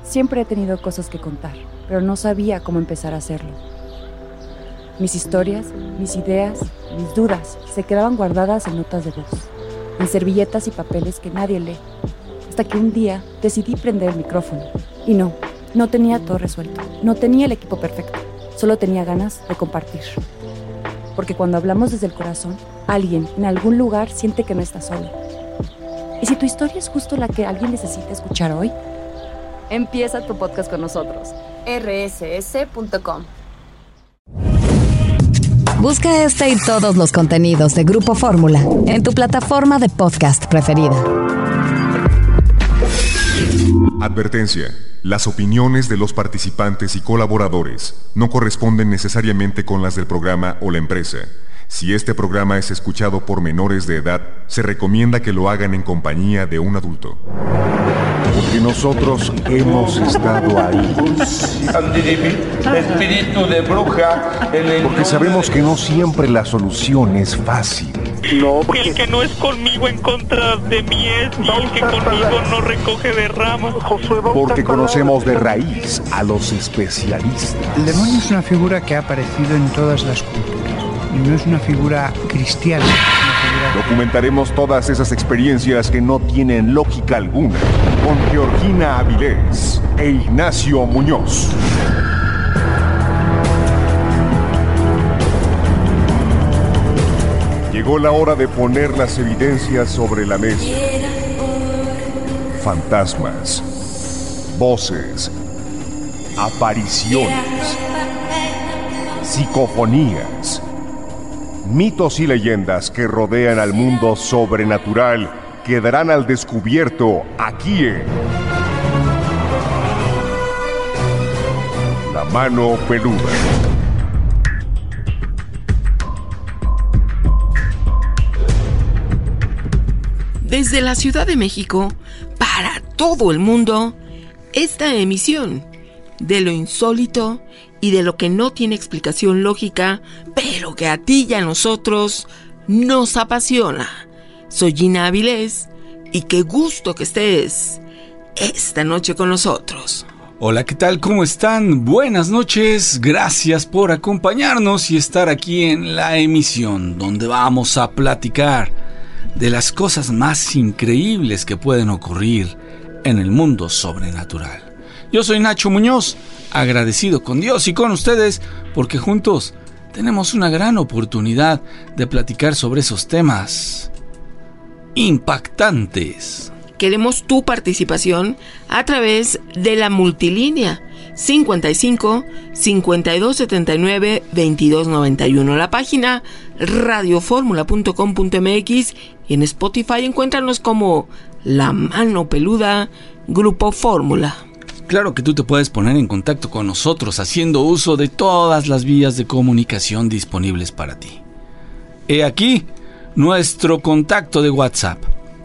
Siempre he tenido cosas que contar, pero no sabía cómo empezar a hacerlo. Mis historias, mis ideas, mis dudas se quedaban guardadas en notas de voz, en servilletas y papeles que nadie lee, hasta que un día decidí prender el micrófono. Y no tenía todo resuelto, no tenía el equipo perfecto, solo tenía ganas de compartir. Porque cuando hablamos desde el corazón, alguien en algún lugar siente que no está solo. ¿Y si tu historia es justo la que alguien necesita escuchar hoy? Empieza tu podcast con nosotros. rss.com. Busca este y todos los contenidos de Grupo Fórmula en tu plataforma de podcast preferida. Advertencia. Las opiniones de los participantes y colaboradores no corresponden necesariamente con las del programa o la empresa. Si este programa es escuchado por menores de edad, se recomienda que lo hagan en compañía de un adulto. Porque nosotros hemos estado ahí. Espíritu de bruja. Porque sabemos que no siempre la solución es fácil. No, el que no es conmigo en contra de mí es, y el que conmigo no recoge de ramas. Porque conocemos de raíz a los especialistas. El demonio es una figura que ha aparecido en todas las culturas. Y no es una figura cristiana. Documentaremos todas esas experiencias que no tienen lógica alguna con Georgina Avilés e Ignacio Muñoz. Llegó la hora de poner las evidencias sobre la mesa. Fantasmas, voces, apariciones, psicofonías, mitos y leyendas que rodean al mundo sobrenatural quedarán al descubierto aquí en La Mano Peluda. Desde la Ciudad de México, para todo el mundo, esta emisión de lo insólito y de lo que no tiene explicación lógica, pero que a ti y a nosotros nos apasiona. Soy Gina Avilés y qué gusto que estés esta noche con nosotros. Hola, ¿qué tal? ¿Cómo están? Buenas noches, gracias por acompañarnos y estar aquí en la emisión donde vamos a platicar de las cosas más increíbles que pueden ocurrir en el mundo sobrenatural. Yo soy Nacho Muñoz, agradecido con Dios y con ustedes porque juntos tenemos una gran oportunidad de platicar sobre esos temas impactantes. Queremos tu participación a través de la multilínea 55 52 79 22 91, la página radioformula.com.mx y en Spotify encuéntranos como La Mano Peluda Grupo Fórmula. Claro que tú te puedes poner en contacto con nosotros haciendo uso de todas las vías de comunicación disponibles para ti. He aquí nuestro contacto de WhatsApp: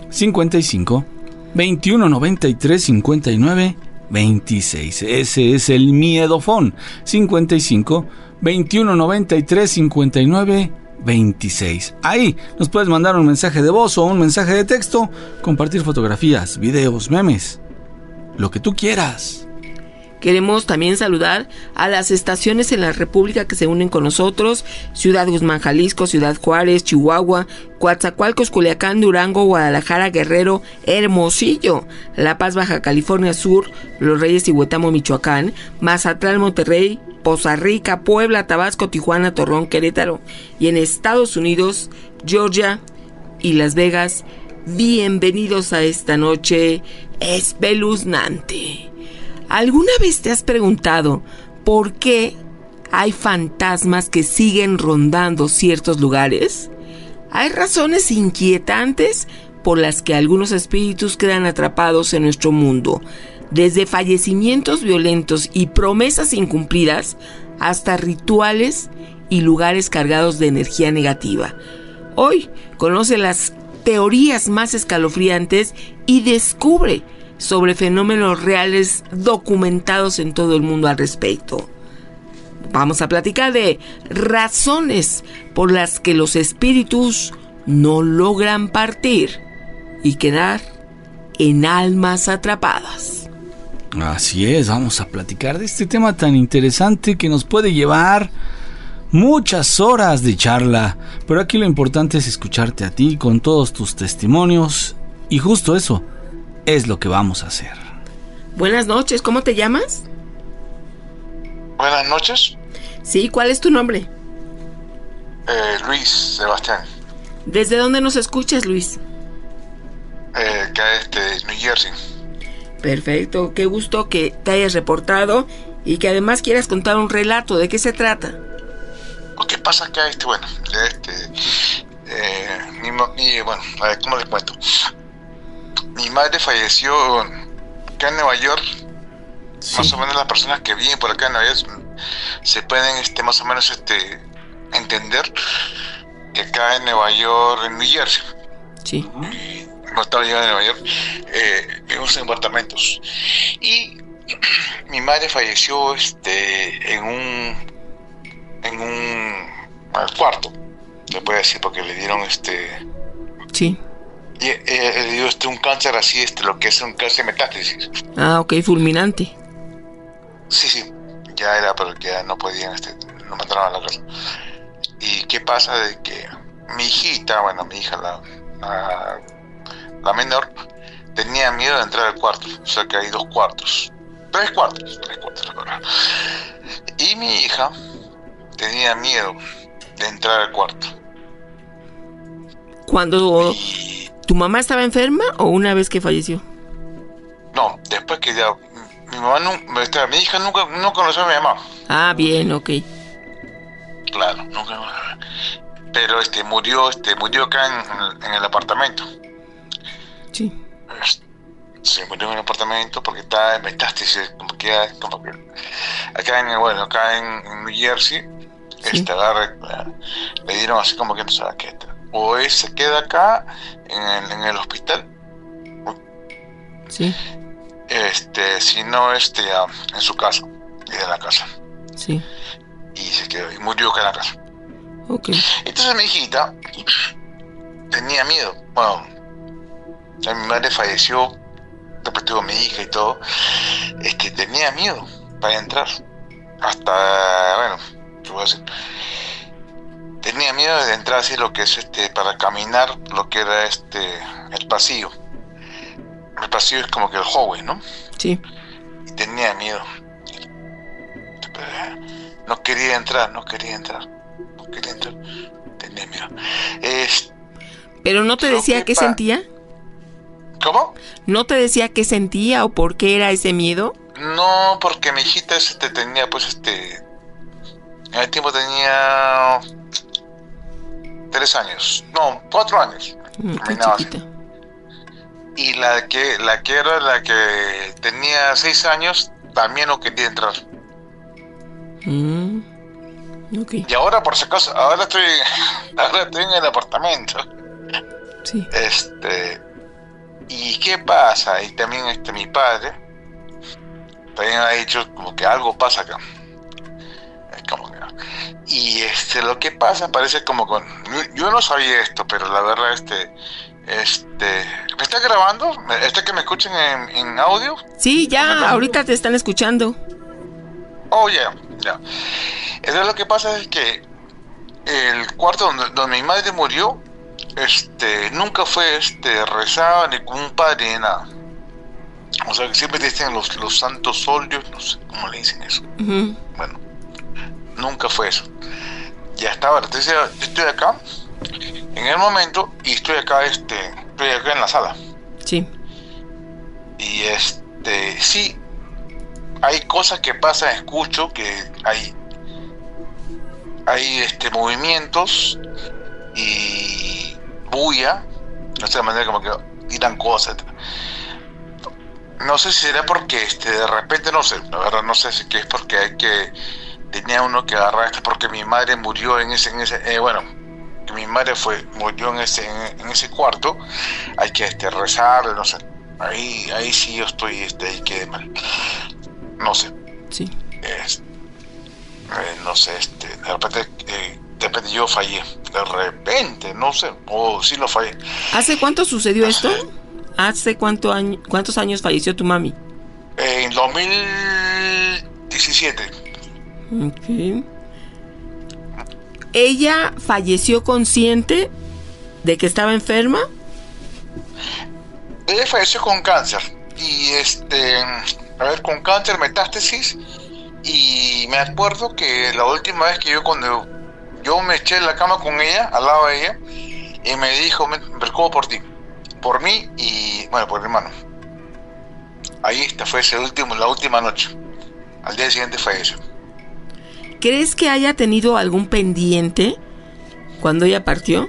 55 21 93 59 26. Ese es el miedofón. 55 21 93 59 26. Ahí nos puedes mandar un mensaje de voz o un mensaje de texto, compartir fotografías, videos, memes, lo que tú quieras. Queremos también saludar a las estaciones en la República que se unen con nosotros: Ciudad Guzmán, Jalisco, Ciudad Juárez, Chihuahua, Coatzacoalcos, Culiacán, Durango, Guadalajara, Guerrero, Hermosillo, La Paz, Baja California Sur, Los Reyes y Huetamo, Michoacán, Mazatlán, Monterrey, Poza Rica, Puebla, Tabasco, Tijuana, Torreón, Querétaro, y en Estados Unidos, Georgia y Las Vegas. Bienvenidos a esta noche espeluznante. ¿Alguna vez te has preguntado por qué hay fantasmas que siguen rondando ciertos lugares? Hay razones inquietantes por las que algunos espíritus quedan atrapados en nuestro mundo, desde fallecimientos violentos y promesas incumplidas hasta rituales y lugares cargados de energía negativa. Hoy conoce las teorías más escalofriantes y descubre sobre fenómenos reales documentados en todo el mundo al respecto. Vamos a platicar de razones por las que los espíritus no logran partir y quedar en almas atrapadas. Así es, vamos a platicar de este tema tan interesante que nos puede llevar muchas horas de charla, pero aquí lo importante es escucharte a ti con todos tus testimonios y justo eso es lo que vamos a hacer. Buenas noches, ¿cómo te llamas? Buenas noches. Sí, ¿cuál es tu nombre? Luis Sebastián. ¿Desde dónde nos escuchas, Luis? Acá New Jersey. Perfecto, qué gusto que te hayas reportado y que además quieras contar un relato. ¿De qué se trata? Lo que pasa acá, bueno, a ver, ¿cómo les cuento? Mi madre falleció acá en Nueva York. Sí. Más o menos las personas que viven por acá en Nueva York se pueden más o menos entender que acá en Nueva York, en New Jersey, sí, no estaba llegando a Nueva York, vivimos en apartamentos y mi madre falleció en un cuarto, se puede decir, porque le dieron sí, y le dio un cáncer así, lo que es un cáncer metástasis. Ah, ok, fulminante. Sí, ya era, pero ya no podían, no mandaron a la casa. ¿Y qué pasa? De que mi hijita, mi hija, la menor, tenía miedo de entrar al cuarto. O sea que hay tres cuartos, la verdad. Y mi hija tenía miedo de entrar al cuarto. ¿Cuándo tu mamá estaba enferma o una vez que falleció? No, después que ya mi hija nunca conoció a mi mamá. Ah, bien, ok. Claro, nunca. Pero murió acá en el apartamento. Sí. Se murió en el apartamento porque estaba en metástasis, como que acá en New Jersey, sí, le dieron así como que no sabe qué. O se queda acá en el hospital. Sí. Si no, en su casa, y de la casa. Sí. Y se quedó, y murió acá en la casa. Okay. Entonces mi hijita tenía miedo. Bueno, mi madre falleció, después tuvo mi hija y todo. Tenía miedo para entrar. Hasta, ¿qué voy a decir? Tenía miedo de entrar así lo que es para caminar, lo que era el pasillo. El pasillo es como que el hallway, ¿no? Sí. Y tenía miedo. No quería entrar. Tenía miedo. ¿Pero no te decía qué sentía? ¿Cómo? ¿No te decía qué sentía o por qué era ese miedo? No, porque mi hijita tenía, en el tiempo tenía 3 años. No, 4 años. Chiquita. Y la que era la que tenía 6 años también no quería entrar. Okay. Y ahora, por si acaso, ahora estoy en el apartamento. Sí. ¿Y qué pasa? Y también mi padre también ha dicho como que algo pasa acá. Como que, y lo que pasa parece como con... Yo no sabía esto, pero la verdad ¿me está grabando? ¿Está que me escuchen en audio? Sí, ya, ahorita te están escuchando. Oh, ya. Entonces lo que pasa es que el cuarto donde mi madre murió, nunca fue rezado ni con un padre ni nada. O sea que siempre dicen los santos óleos, no sé cómo le dicen eso. Uh-huh. Bueno, nunca fue eso. Ya estaba, entonces yo estoy acá en el momento y estoy acá en la sala. Sí. Y sí, hay cosas que pasan, escucho que hay movimientos y bulla, no sé, de manera como que tiran cosas. No sé si será porque de repente, no sé, la verdad no sé si es porque tenía uno que agarrar porque mi madre murió en ese que mi madre murió en ese cuarto, hay que rezar, no sé, ahí sí yo estoy ahí quedé mal, no sé. Sí. No sé, de repente yo fallé, de repente, no sé, o sí lo fallé. ¿Hace cuánto sucedió esto? ¿Hace cuántos años falleció tu mami? En el 2017. Okay. ¿Ella falleció consciente de que estaba enferma? Ella falleció con cáncer. Y con cáncer, metástasis. Y me acuerdo que la última vez que cuando yo me eché en la cama con ella, al lado de ella, y me dijo, me preocupo por ti, por mí y, bueno, por mi hermano. Ahí fue la última noche. Al día siguiente falleció. ¿Crees que haya tenido algún pendiente cuando ella partió?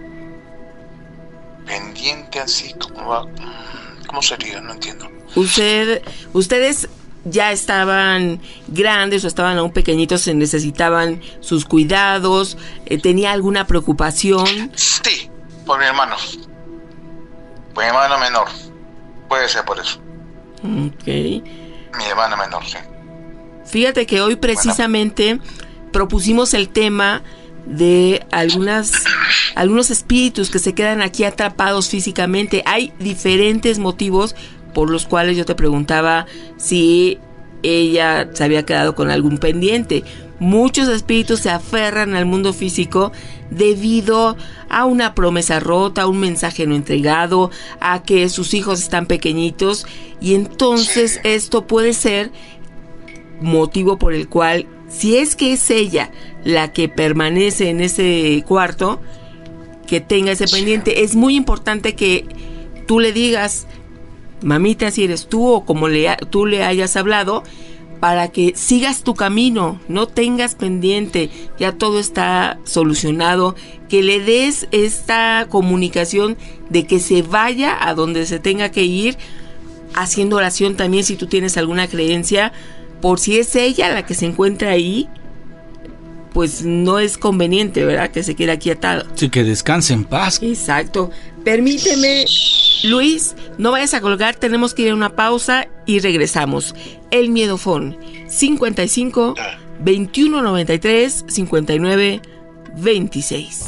Pendiente así, ¿cómo sería? No entiendo. Ustedes ya estaban grandes o estaban aún pequeñitos, se necesitaban sus cuidados, ¿tenía alguna preocupación? Sí, por mi hermano. Por mi hermano menor. Puede ser por eso. Ok. Mi hermano menor, sí. Fíjate que hoy precisamente propusimos el tema de algunos espíritus que se quedan aquí atrapados físicamente. Hay diferentes motivos por los cuales yo te preguntaba si ella se había quedado con algún pendiente. Muchos espíritus se aferran al mundo físico debido a una promesa rota, a un mensaje no entregado, a que sus hijos están pequeñitos, y entonces esto puede ser motivo por el cual, si es que es ella la que permanece en ese cuarto, que tenga ese pendiente. Es muy importante que tú le digas, mamita, si eres tú o como tú le hayas hablado, para que sigas tu camino, no tengas pendiente, ya todo está solucionado, que le des esta comunicación de que se vaya a donde se tenga que ir, haciendo oración también si tú tienes alguna creencia, por si es ella la que se encuentra ahí, pues no es conveniente, ¿verdad?, que se quede aquí atado. Sí, que descanse en paz. Exacto. Permíteme, Luis, no vayas a colgar, tenemos que ir a una pausa y regresamos. El Miedofón, 55 21 93 59 26.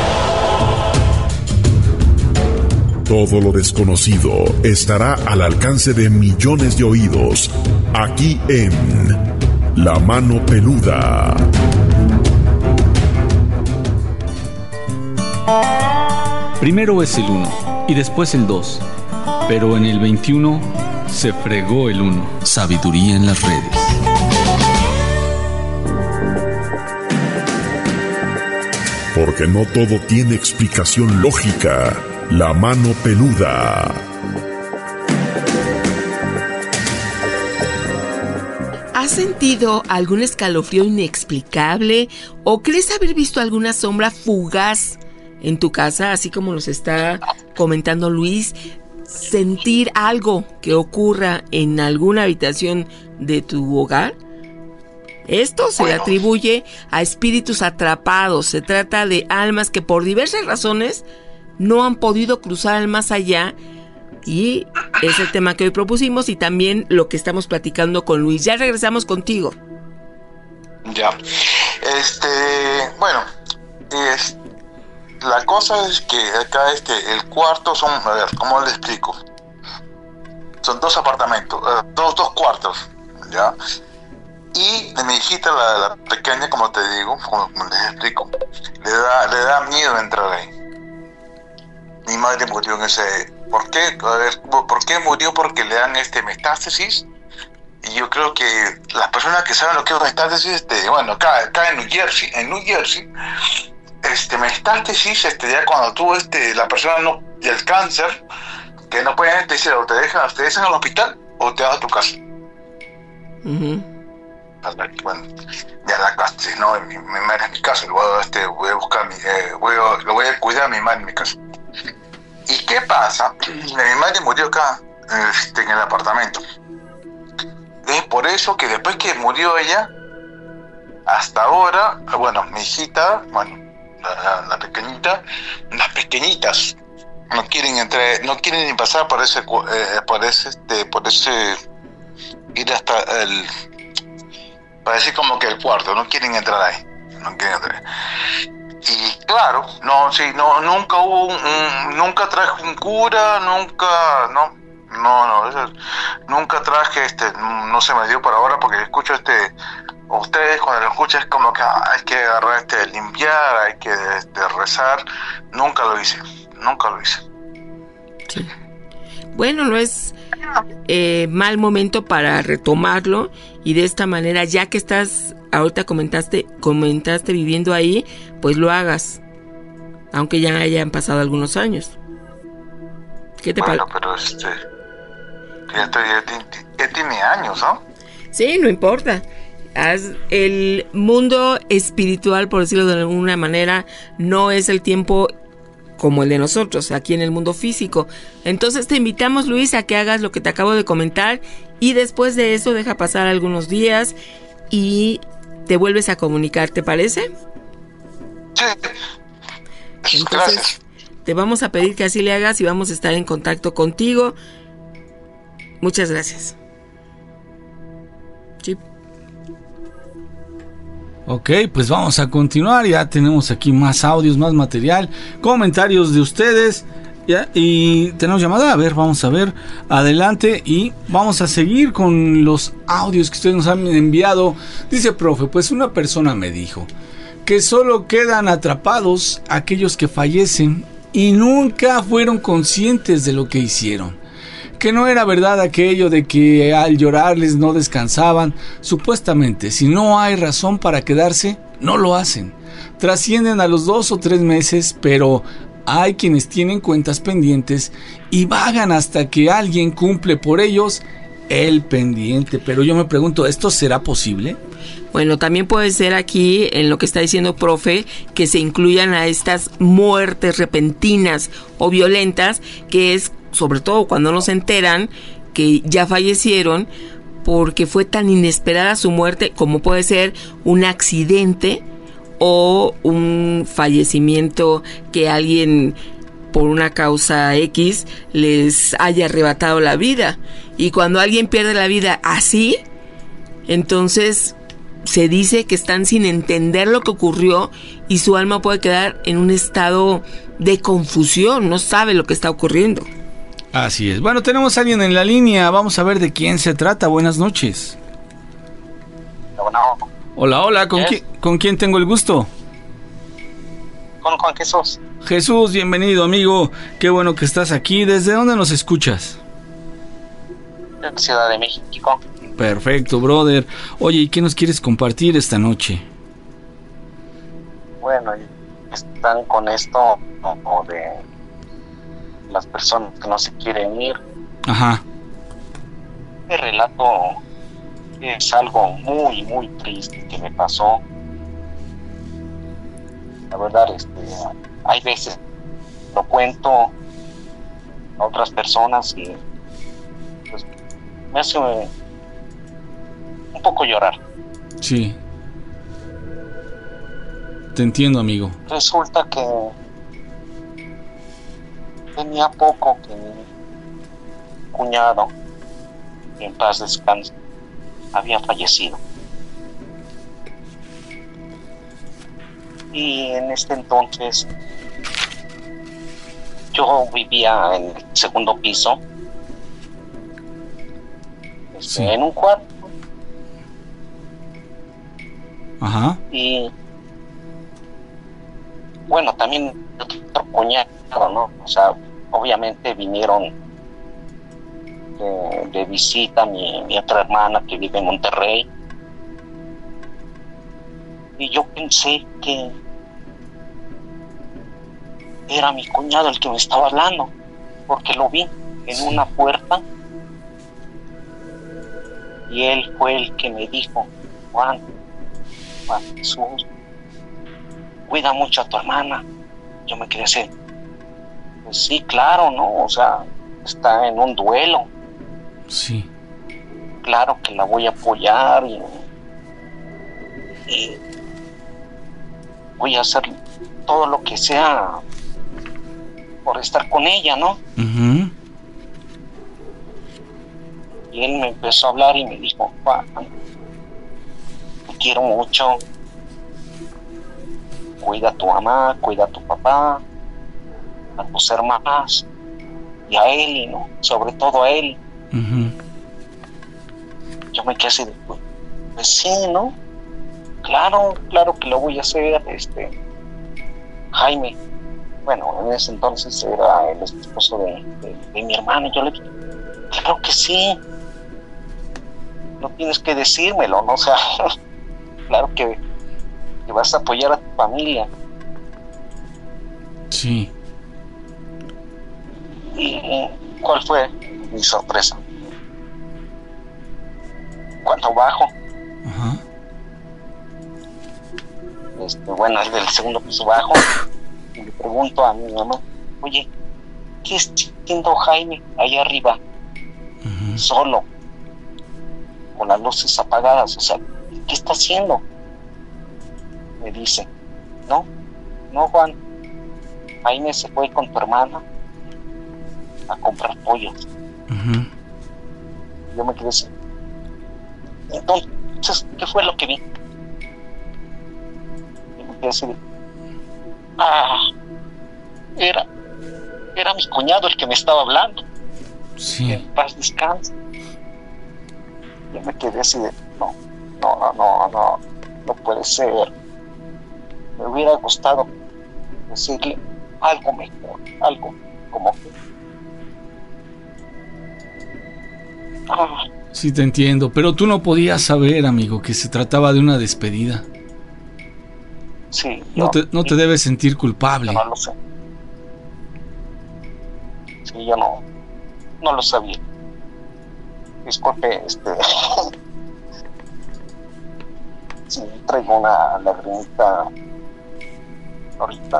Todo lo desconocido estará al alcance de millones de oídos, aquí en La Mano Peluda. Primero es el 1 y después el 2, pero en el 21 se fregó el 1. Sabiduría en las redes. Porque no todo tiene explicación lógica. La Mano Peluda. ¿Has sentido algún escalofrío inexplicable o crees haber visto alguna sombra fugaz en tu casa, así como nos está comentando Luis? ¿Sentir algo que ocurra en alguna habitación de tu hogar? Esto se le atribuye a espíritus atrapados. Se trata de almas que por diversas razones no han podido cruzar al más allá, y es el tema que hoy propusimos y también lo que estamos platicando con Luis. Ya regresamos contigo. Ya. La cosa es que acá el cuarto son, a ver, ¿cómo le explico? Son dos apartamentos, dos cuartos, ¿ya? Y de mi hijita, la pequeña, como te digo, como les explico, le da miedo entrar ahí. Mi madre murió en ese... ¿Por qué? A ver, ¿por qué murió? Porque le dan metástasis. Y yo creo que las personas que saben lo que es metástasis, acá en New Jersey, metástasis, ya cuando tú, la persona no, y el cáncer, que no pueden decir, o te dejan al hospital o te vas a tu casa. Bueno, ya la casa, no, mi madre es mi casa, voy a buscar lo voy a cuidar a mi madre en mi casa. ¿Y qué pasa? Mi madre murió acá, en el apartamento. Es por eso que después que murió ella, hasta ahora, mi hijita, la pequeñita, las pequeñitas no quieren entrar, no quieren ni pasar por ese ir hasta el, para decir como que el cuarto, no quieren entrar ahí, Y claro, nunca hubo nunca traje un cura, nunca, no. nunca traje, no se me dio por ahora, porque escucho ustedes cuando lo escuchan es como que hay que agarrar, limpiar, hay que rezar. Nunca lo hice. Sí. Bueno, no es mal momento para retomarlo, y de esta manera, ya que estás, ahorita comentaste viviendo ahí, pues lo hagas, aunque ya hayan pasado algunos años. ¿Qué te parece? Pero ya tiene años, ¿no? Sí, no importa. El mundo espiritual, por decirlo de alguna manera, no es el tiempo como el de nosotros, aquí en el mundo físico. Entonces te invitamos, Luis, a que hagas lo que te acabo de comentar, y después de eso deja pasar algunos días y te vuelves a comunicar, ¿te parece? Sí. Entonces, gracias. Te vamos a pedir que así le hagas y vamos a estar en contacto contigo. Muchas gracias. Sí. Ok, pues vamos a continuar. Ya tenemos aquí más audios, más material, comentarios de ustedes. ¿Ya? Y tenemos llamada. A ver, vamos a ver. Adelante y vamos a seguir con los audios que ustedes nos han enviado. Dice, profe, pues una persona me dijo que solo quedan atrapados aquellos que fallecen y nunca fueron conscientes de lo que hicieron. Que no era verdad aquello de que al llorarles no descansaban. Supuestamente, si no hay razón para quedarse, no lo hacen. Trascienden a los 2 o 3 meses, pero hay quienes tienen cuentas pendientes y vagan hasta que alguien cumple por ellos el pendiente. Pero yo me pregunto, ¿esto será posible? Bueno, también puede ser aquí, en lo que está diciendo profe, que se incluyan a estas muertes repentinas o violentas, que es sobre todo cuando no se enteran que ya fallecieron, porque fue tan inesperada su muerte, como puede ser un accidente o un fallecimiento que alguien por una causa X les haya arrebatado la vida. Y cuando alguien pierde la vida así, entonces se dice que están sin entender lo que ocurrió y su alma puede quedar en un estado de confusión, no sabe lo que está ocurriendo. Así es. Bueno, tenemos a alguien en la línea. Vamos a ver de quién se trata. Buenas noches. Hola. ¿Con quién tengo el gusto? Con Juan Jesús. Jesús, bienvenido, amigo. Qué bueno que estás aquí. ¿Desde dónde nos escuchas? De Ciudad de México. Perfecto, brother. Oye, ¿y qué nos quieres compartir esta noche? Bueno, están con esto como de las personas que no se quieren ir. Ajá. Este relato es algo muy, muy triste que me pasó. La verdad, hay veces lo cuento a otras personas y pues, me hace un poco llorar. Sí. Te entiendo, amigo. Resulta que tenía poco que mi cuñado, en paz descanse, había fallecido. Y en este entonces yo vivía en el segundo piso, Sí. en un cuarto. Ajá. Y bueno, también otro cuñado, ¿no? O sea, obviamente vinieron de visita mi otra hermana que vive en Monterrey. Y yo pensé que era mi cuñado el que me estaba hablando, porque lo vi en una puerta y él fue el que me dijo: Juan Jesús, cuida mucho a tu hermana. Yo me quedé así, pues sí, claro, ¿no? O sea, está en un duelo. Sí. Claro que la voy a apoyar y voy a hacer todo lo que sea por estar con ella, ¿no? Uh-huh. Y él me empezó a hablar y me dijo: Juan, te quiero mucho, cuida a tu mamá, cuida a tu papá, a tus hermanas, y a Eli, ¿no? Sobre todo a Eli. Uh-huh. Yo me quedé así de, pues sí, ¿no? Claro que lo voy a hacer, Jaime. Bueno, en ese entonces era el esposo de mi hermana. Yo le dije, claro que sí. No tienes que decírmelo, ¿no? O sea, claro que vas a apoyar a tu familia. Sí. ¿Y cuál fue mi sorpresa? Cuando bajo, Ajá. Bueno, es del segundo piso bajo, y le pregunto a mi mamá, oye, ¿qué está haciendo Jaime allá arriba? Uh-huh. Solo, con las luces apagadas, o sea, ¿qué está haciendo? Me dice, no Juan, Jaime se fue con tu hermana a comprar pollos. Uh-huh. Yo me quedé así. Entonces, ¿qué fue lo que vi? Y me quedé así de, era mi cuñado el que me estaba hablando. Sí. En paz descanse. Yo me quedé así de, no puede ser. Me hubiera gustado decirle algo mejor, algo como que Sí, te entiendo, pero tú no podías saber, amigo, que se trataba de una despedida. Sí. No te debes sentir culpable. Yo no lo sé. Sí, yo no lo sabía. Disculpe, sí, traigo una lagrimita ahorita.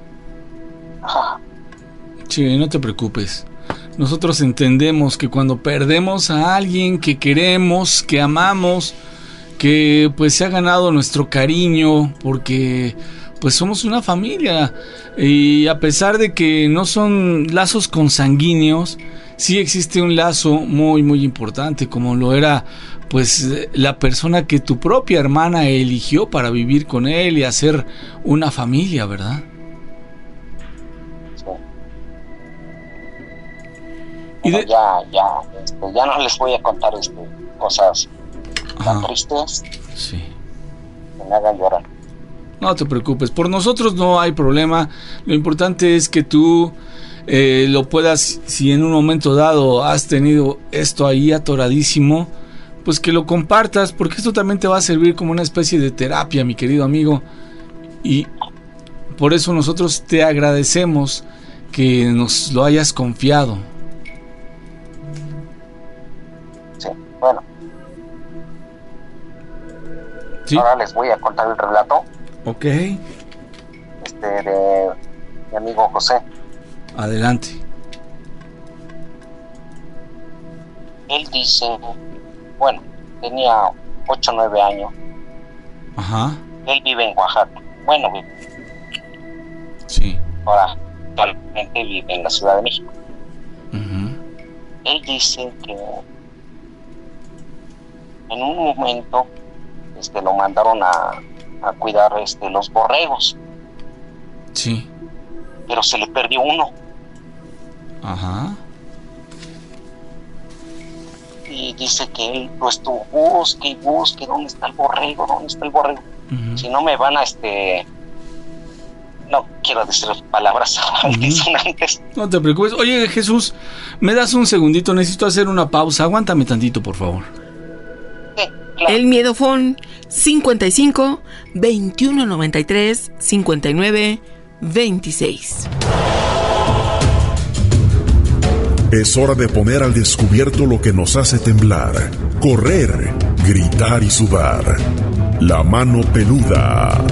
Sí, no te preocupes. Nosotros entendemos que cuando perdemos a alguien que queremos, que amamos, que pues se ha ganado nuestro cariño, porque pues somos una familia, y a pesar de que no son lazos consanguíneos, sí existe un lazo muy muy importante, como lo era pues la persona que tu propia hermana eligió para vivir con él y hacer una familia, ¿verdad? Bueno, ya no les voy a contar cosas tan tristes. Sí. Que me hagan llorar. No te preocupes, por nosotros no hay problema. Lo importante es que tú lo puedas, si en un momento dado has tenido esto ahí atoradísimo, pues que lo compartas, porque esto también te va a servir como una especie de terapia, mi querido amigo. Y por eso nosotros te agradecemos que nos lo hayas confiado. Sí, bueno. ¿Sí? Ahora les voy a contar el relato. Ok. De mi amigo José. Adelante. Él dice, bueno, tenía 8 o 9 años. Ajá. Él vive en Oaxaca. Bueno, sí. Ahora, actualmente vive en la Ciudad de México. Uh-huh. Él dice que en un momento lo mandaron a cuidar los borregos. Sí. Pero se le perdió uno. Ajá. Y dice que él lo estuvo busque, ¿dónde está el borrego? Uh-huh. Si no me van a no quiero decir palabras altisonantes. No te preocupes. Oye, Jesús, ¿me das un segundito? Necesito hacer una pausa. Aguántame tantito, por favor. Sí, claro. El Miedofón 55 21 93 59 26. Es hora de poner al descubierto lo que nos hace temblar, correr, gritar y sudar. La mano peluda.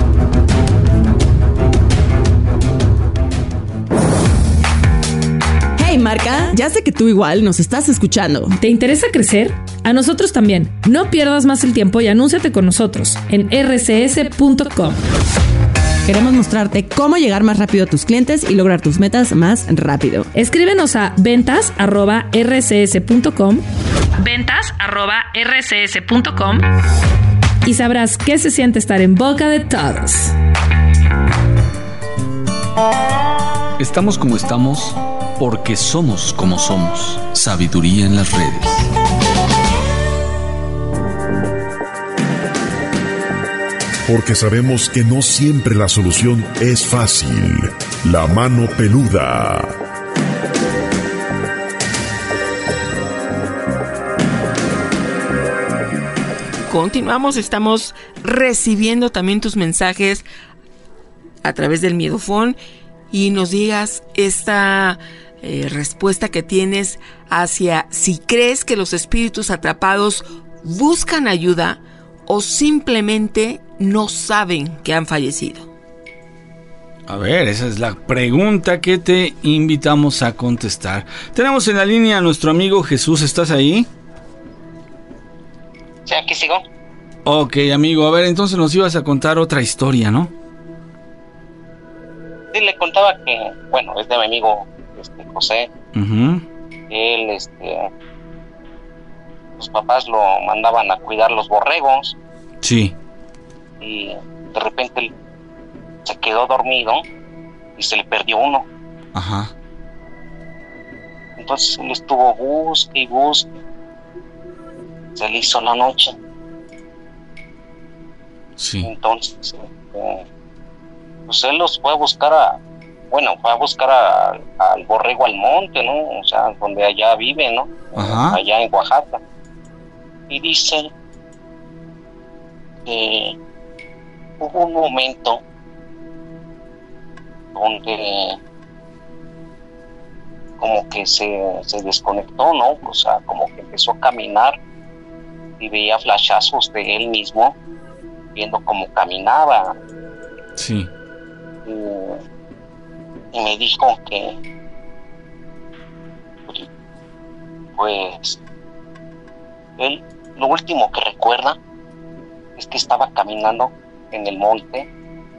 Hey marca, ya sé que tú igual nos estás escuchando. ¿Te interesa crecer? A nosotros también. No pierdas más el tiempo y anúnciate con nosotros en rcs.com. Queremos mostrarte cómo llegar más rápido a tus clientes y lograr tus metas más rápido. Escríbenos a ventas@rcs.com. ventas@rcs.com y sabrás qué se siente estar en boca de todos. Estamos como estamos porque somos como somos. Sabiduría en las redes. Porque sabemos que no siempre la solución es fácil. La mano peluda. Continuamos, estamos recibiendo también tus mensajes a través del Miedofón y nos digas esta respuesta que tienes hacia si crees que los espíritus atrapados buscan ayuda o simplemente no saben que han fallecido. A ver, esa es la pregunta que te invitamos a contestar. Tenemos en la línea a nuestro amigo Jesús, ¿estás ahí? Sí, aquí sigo. Ok, amigo, a ver, entonces nos ibas a contar otra historia, ¿no? Sí, le contaba que, bueno, es de mi amigo José. Uh-huh. Él, sus papás lo mandaban a cuidar los borregos. Sí. Y de repente él se quedó dormido y se le perdió uno. Ajá. Entonces él estuvo busque y busque. Se le hizo la noche. Sí. Entonces, pues él los fue a buscar al borrego al monte, ¿no? O sea, donde allá vive, ¿no? Ajá. Allá en Oaxaca. Y dice que hubo un momento donde como que se desconectó, ¿no? O sea, como que empezó a caminar y veía flashazos de él mismo, viendo cómo caminaba. Sí. Y me dijo que pues él lo último que recuerda es que estaba caminando en el monte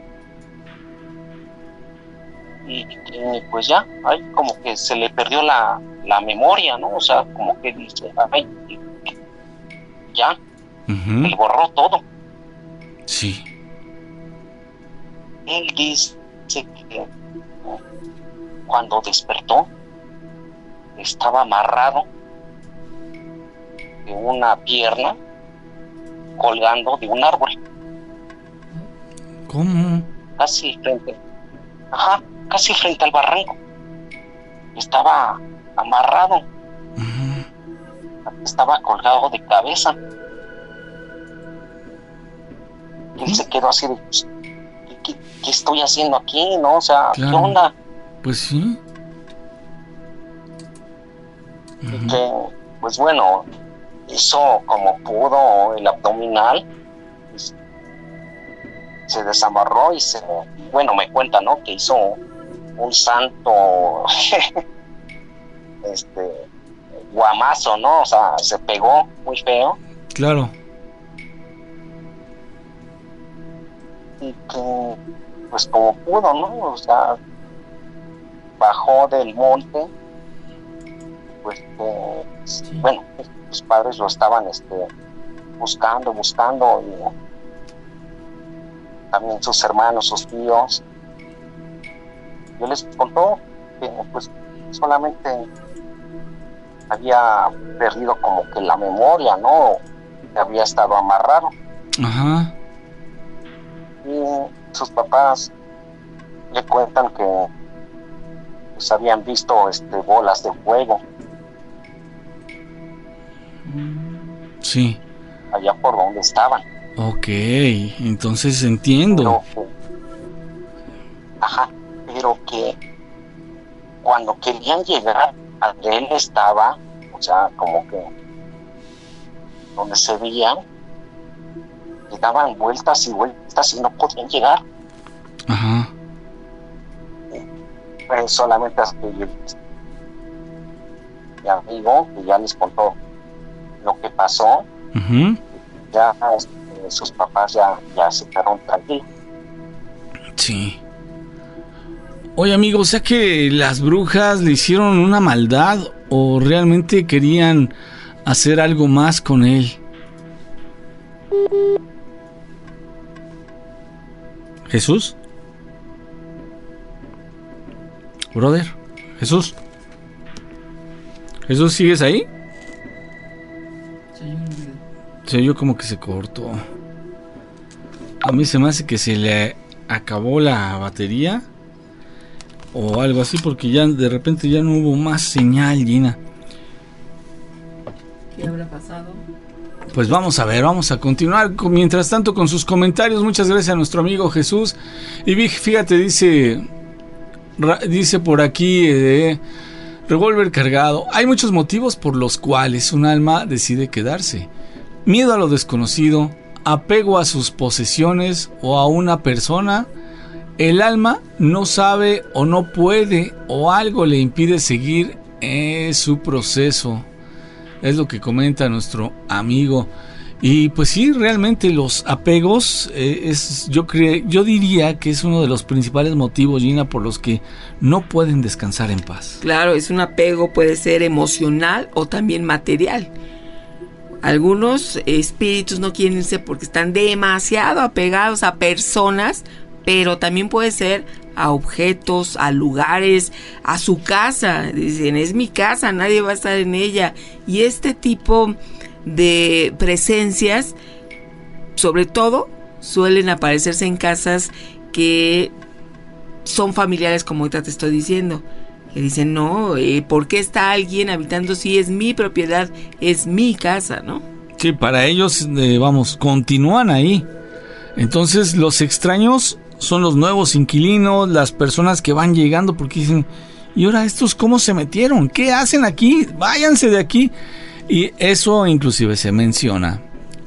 y pues ya, ay, como que se le perdió la memoria, ¿no? O sea, como que dice, ay, ya, uh-huh. Él borró todo. Sí. Él dice que cuando despertó estaba amarrado de una pierna colgando de un árbol. ¿Cómo? Casi frente al barranco. Estaba amarrado. Uh-huh. Estaba colgado de cabeza. Él se quedó así de, ¿qué estoy haciendo aquí? ¿No? O sea, claro. ¿Qué onda? Pues sí. Uh-huh. Y que, pues bueno, hizo como pudo el abdominal, se desamarró y bueno, me cuenta, ¿no? Que hizo un santo guamazo, ¿no? O sea, se pegó muy feo. Claro. Y que, pues como pudo, ¿no? O sea, bajó del monte, pues sí. Bueno, sus padres lo estaban buscando y también sus hermanos, sus tíos. Yo les contó que pues solamente había perdido como que la memoria, ¿no? Que había estado amarrado. Ajá. Y sus papás le cuentan que pues habían visto bolas de fuego. Sí. Allá por donde estaban. Ok, entonces entiendo. Pero que cuando querían llegar a donde él estaba, o sea, como que donde se veían, le daban vueltas y vueltas y no podían llegar. Ajá. Solamente hasta que mi amigo, que ya les contó lo que pasó, uh-huh. Ya sus papás ya se quedaron tranquilos. Sí. Oye, amigo, o sea que las brujas le hicieron una maldad o realmente querían hacer algo más con él. ¿Jesús? Brother, Jesús. ¿Jesús, sigues ahí? Se oyó como que se cortó. A mí se me hace que se le acabó la batería o algo así, porque ya de repente ya no hubo más señal, Gina. ¿Qué habrá pasado? Pues vamos a ver, vamos a continuar mientras tanto con sus comentarios. Muchas gracias a nuestro amigo Jesús. Y fíjate, dice por aquí Revólver Cargado: hay muchos motivos por los cuales un alma decide quedarse. Miedo a lo desconocido, apego a sus posesiones o a una persona. El alma no sabe o no puede, o algo le impide seguir su proceso. Es lo que comenta nuestro amigo. Y pues sí, realmente los apegos yo diría que es uno de los principales motivos, Gina, por los que no pueden descansar en paz. Claro, es un apego, puede ser emocional o también material. Algunos espíritus no quieren irse porque están demasiado apegados a personas, pero también puede ser a objetos, a lugares, a su casa. Dicen, es mi casa, nadie va a estar en ella. Y este tipo de presencias, sobre todo, suelen aparecerse en casas que son familiares, como ahorita te estoy diciendo. Que dicen, no, ¿por qué está alguien habitando si es mi propiedad, es mi casa, no? Sí, para ellos, continúan ahí. Entonces, los extraños son los nuevos inquilinos, las personas que van llegando, porque dicen, ¿y ahora estos cómo se metieron? ¿Qué hacen aquí? Váyanse de aquí. Y eso inclusive se menciona,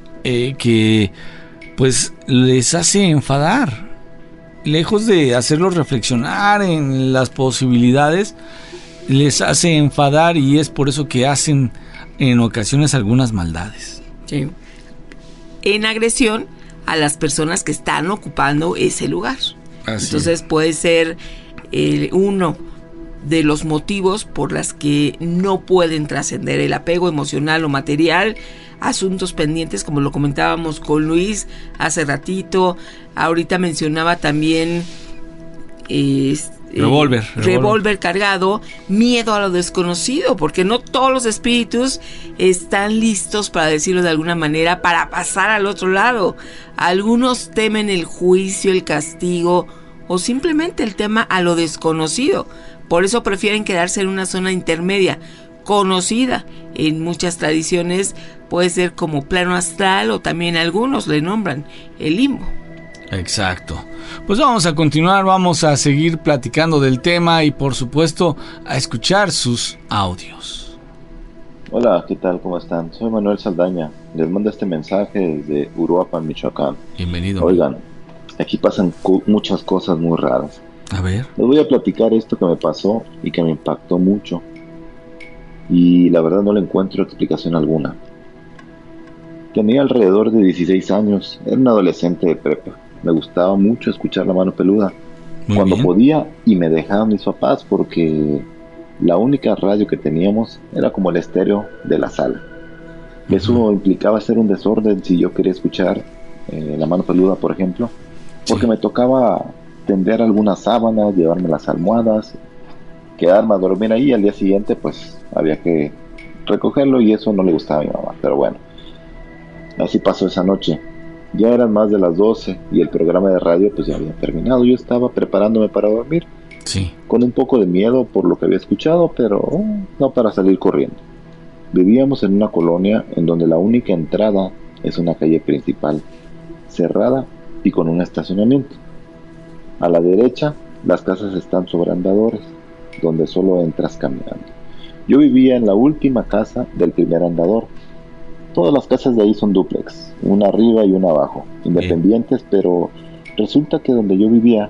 que pues les hace enfadar. Lejos de hacerlos reflexionar en las posibilidades, les hace enfadar, y es por eso que hacen en ocasiones algunas maldades. Sí. En agresión a las personas que están ocupando ese lugar. Así. Entonces puede ser uno de los motivos por las que no pueden trascender el apego emocional o material, asuntos pendientes, como lo comentábamos con Luis hace ratito. Ahorita mencionaba también Revólver Cargado, miedo a lo desconocido, porque no todos los espíritus están listos, para decirlo de alguna manera, para pasar al otro lado. Algunos temen el juicio, el castigo o simplemente el tema a lo desconocido. Por eso prefieren quedarse en una zona intermedia, conocida en muchas tradiciones, puede ser como plano astral, o también algunos le nombran el limbo. Exacto. Pues vamos a continuar, vamos a seguir platicando del tema y por supuesto a escuchar sus audios. Hola, ¿qué tal? ¿Cómo están? Soy Manuel Saldaña, les mando este mensaje desde Uruapan, Michoacán. Bienvenido. Oigan, aquí pasan muchas cosas muy raras. A ver. Les voy a platicar esto que me pasó y que me impactó mucho. Y la verdad no le encuentro explicación alguna. Tenía alrededor de 16 años, era un adolescente de prepa. Me gustaba mucho escuchar La Mano Peluda. Cuando podía, y me dejaban mis papás, porque la única radio que teníamos era como el estéreo de la sala. Eso implicaba hacer un desorden si yo quería escuchar La Mano Peluda, por ejemplo, porque me tocaba tender algunas sábanas, llevarme las almohadas, quedarme a dormir ahí. Al día siguiente pues había que recogerlo, y eso no le gustaba a mi mamá. Pero bueno, así pasó esa noche. Ya eran más de las 12 y el programa de radio pues ya había terminado. Yo estaba preparándome para dormir, con un poco de miedo por lo que había escuchado, pero no para salir corriendo. Vivíamos en una colonia en donde la única entrada es una calle principal, cerrada y con un estacionamiento. A la derecha, las casas están sobre andadores, donde solo entras caminando. Yo vivía en la última casa del primer andador. Todas las casas de ahí son dúplex, una arriba y una abajo, independientes, pero resulta que donde yo vivía,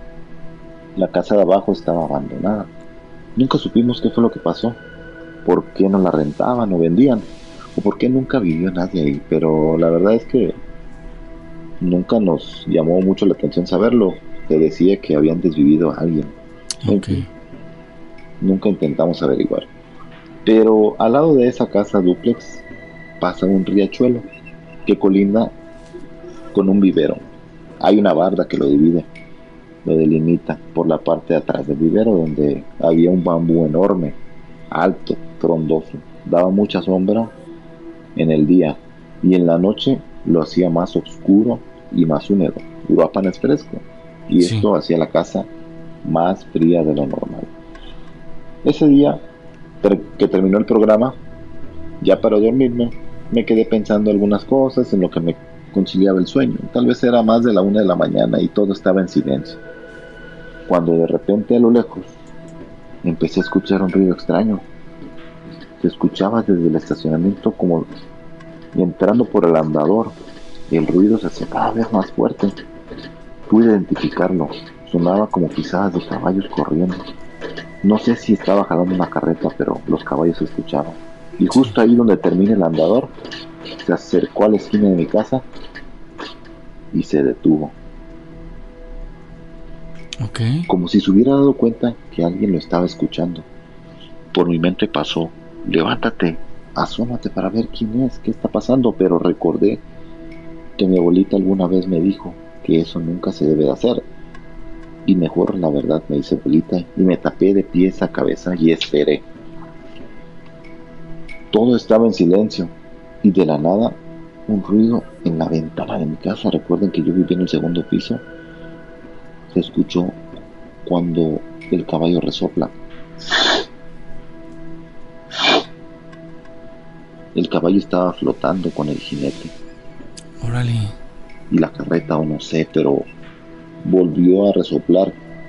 la casa de abajo estaba abandonada. Nunca supimos qué fue lo que pasó, por qué no la rentaban o vendían, o por qué nunca vivió nadie ahí, pero la verdad es que nunca nos llamó mucho la atención saberlo. Se decía que habían desvivido a alguien. Nunca intentamos averiguar. Pero al lado de esa casa dúplex pasa un riachuelo que colinda con un vivero. Hay una barda que lo divide, lo delimita por la parte de atrás del vivero, donde había un bambú enorme, alto, frondoso, daba mucha sombra en el día y en la noche lo hacía más oscuro y más húmedo. Uruapan es fresco y esto hacía la casa más fría de lo normal. Ese día que terminó el programa, ya para dormirme, me quedé pensando algunas cosas en lo que me conciliaba el sueño. Tal vez era más de la 1 de la mañana y todo estaba en silencio, cuando de repente a lo lejos empecé a escuchar un ruido extraño. Se escuchaba desde el estacionamiento como entrando por el andador. El ruido se hacía cada vez más fuerte. Pude identificarlo. Sonaba como pisadas de caballos corriendo. No sé si estaba jalando una carreta, pero los caballos se escuchaban. Y justo ahí donde termina el andador, se acercó a la esquina de mi casa y se detuvo. Como si se hubiera dado cuenta que alguien lo estaba escuchando. Por mi mente pasó: levántate, asómate para ver quién es, qué está pasando. Pero recordé que mi abuelita alguna vez me dijo que eso nunca se debe de hacer. Y mejor, la verdad, me hice bolita y me tapé de pies a cabeza y esperé. Todo estaba en silencio y de la nada un ruido en la ventana de mi casa. Recuerden que yo vivía en el segundo piso. Se escuchó cuando el caballo resopla. El caballo estaba flotando con el jinete. Órale. Y la carreta, o no sé, pero volvió a resoplar.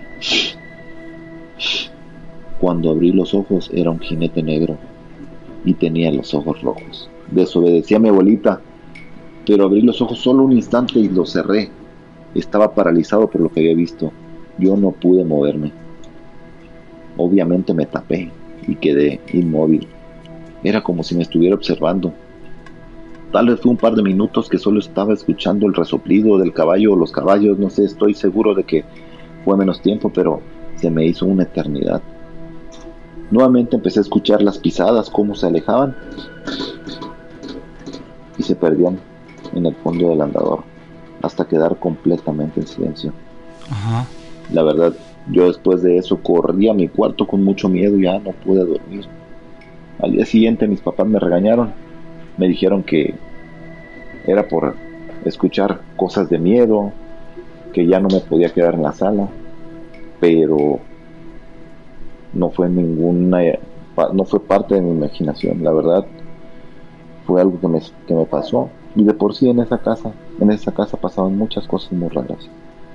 Cuando abrí los ojos era un jinete negro y tenía los ojos rojos. Desobedecí a mi abuelita, pero abrí los ojos solo un instante y los cerré. Estaba paralizado por lo que había visto. Yo no pude moverme. Obviamente me tapé y quedé inmóvil. Era como si me estuviera observando. Tal vez fue un par de minutos que solo estaba escuchando el resoplido del caballo o los caballos, no sé, estoy seguro de que fue menos tiempo, pero se me hizo una eternidad. Nuevamente empecé a escuchar las pisadas, cómo se alejaban y se perdían en el fondo del andador, hasta quedar completamente en silencio. Ajá. La verdad, yo después de eso corrí a mi cuarto con mucho miedo y ya no pude dormir. Al día siguiente mis papás me regañaron. Me dijeron que era por escuchar cosas de miedo, que ya no me podía quedar en la sala, pero no fue parte de mi imaginación. La verdad, fue algo que me pasó. Y de por sí en esa casa pasaban muchas cosas muy raras.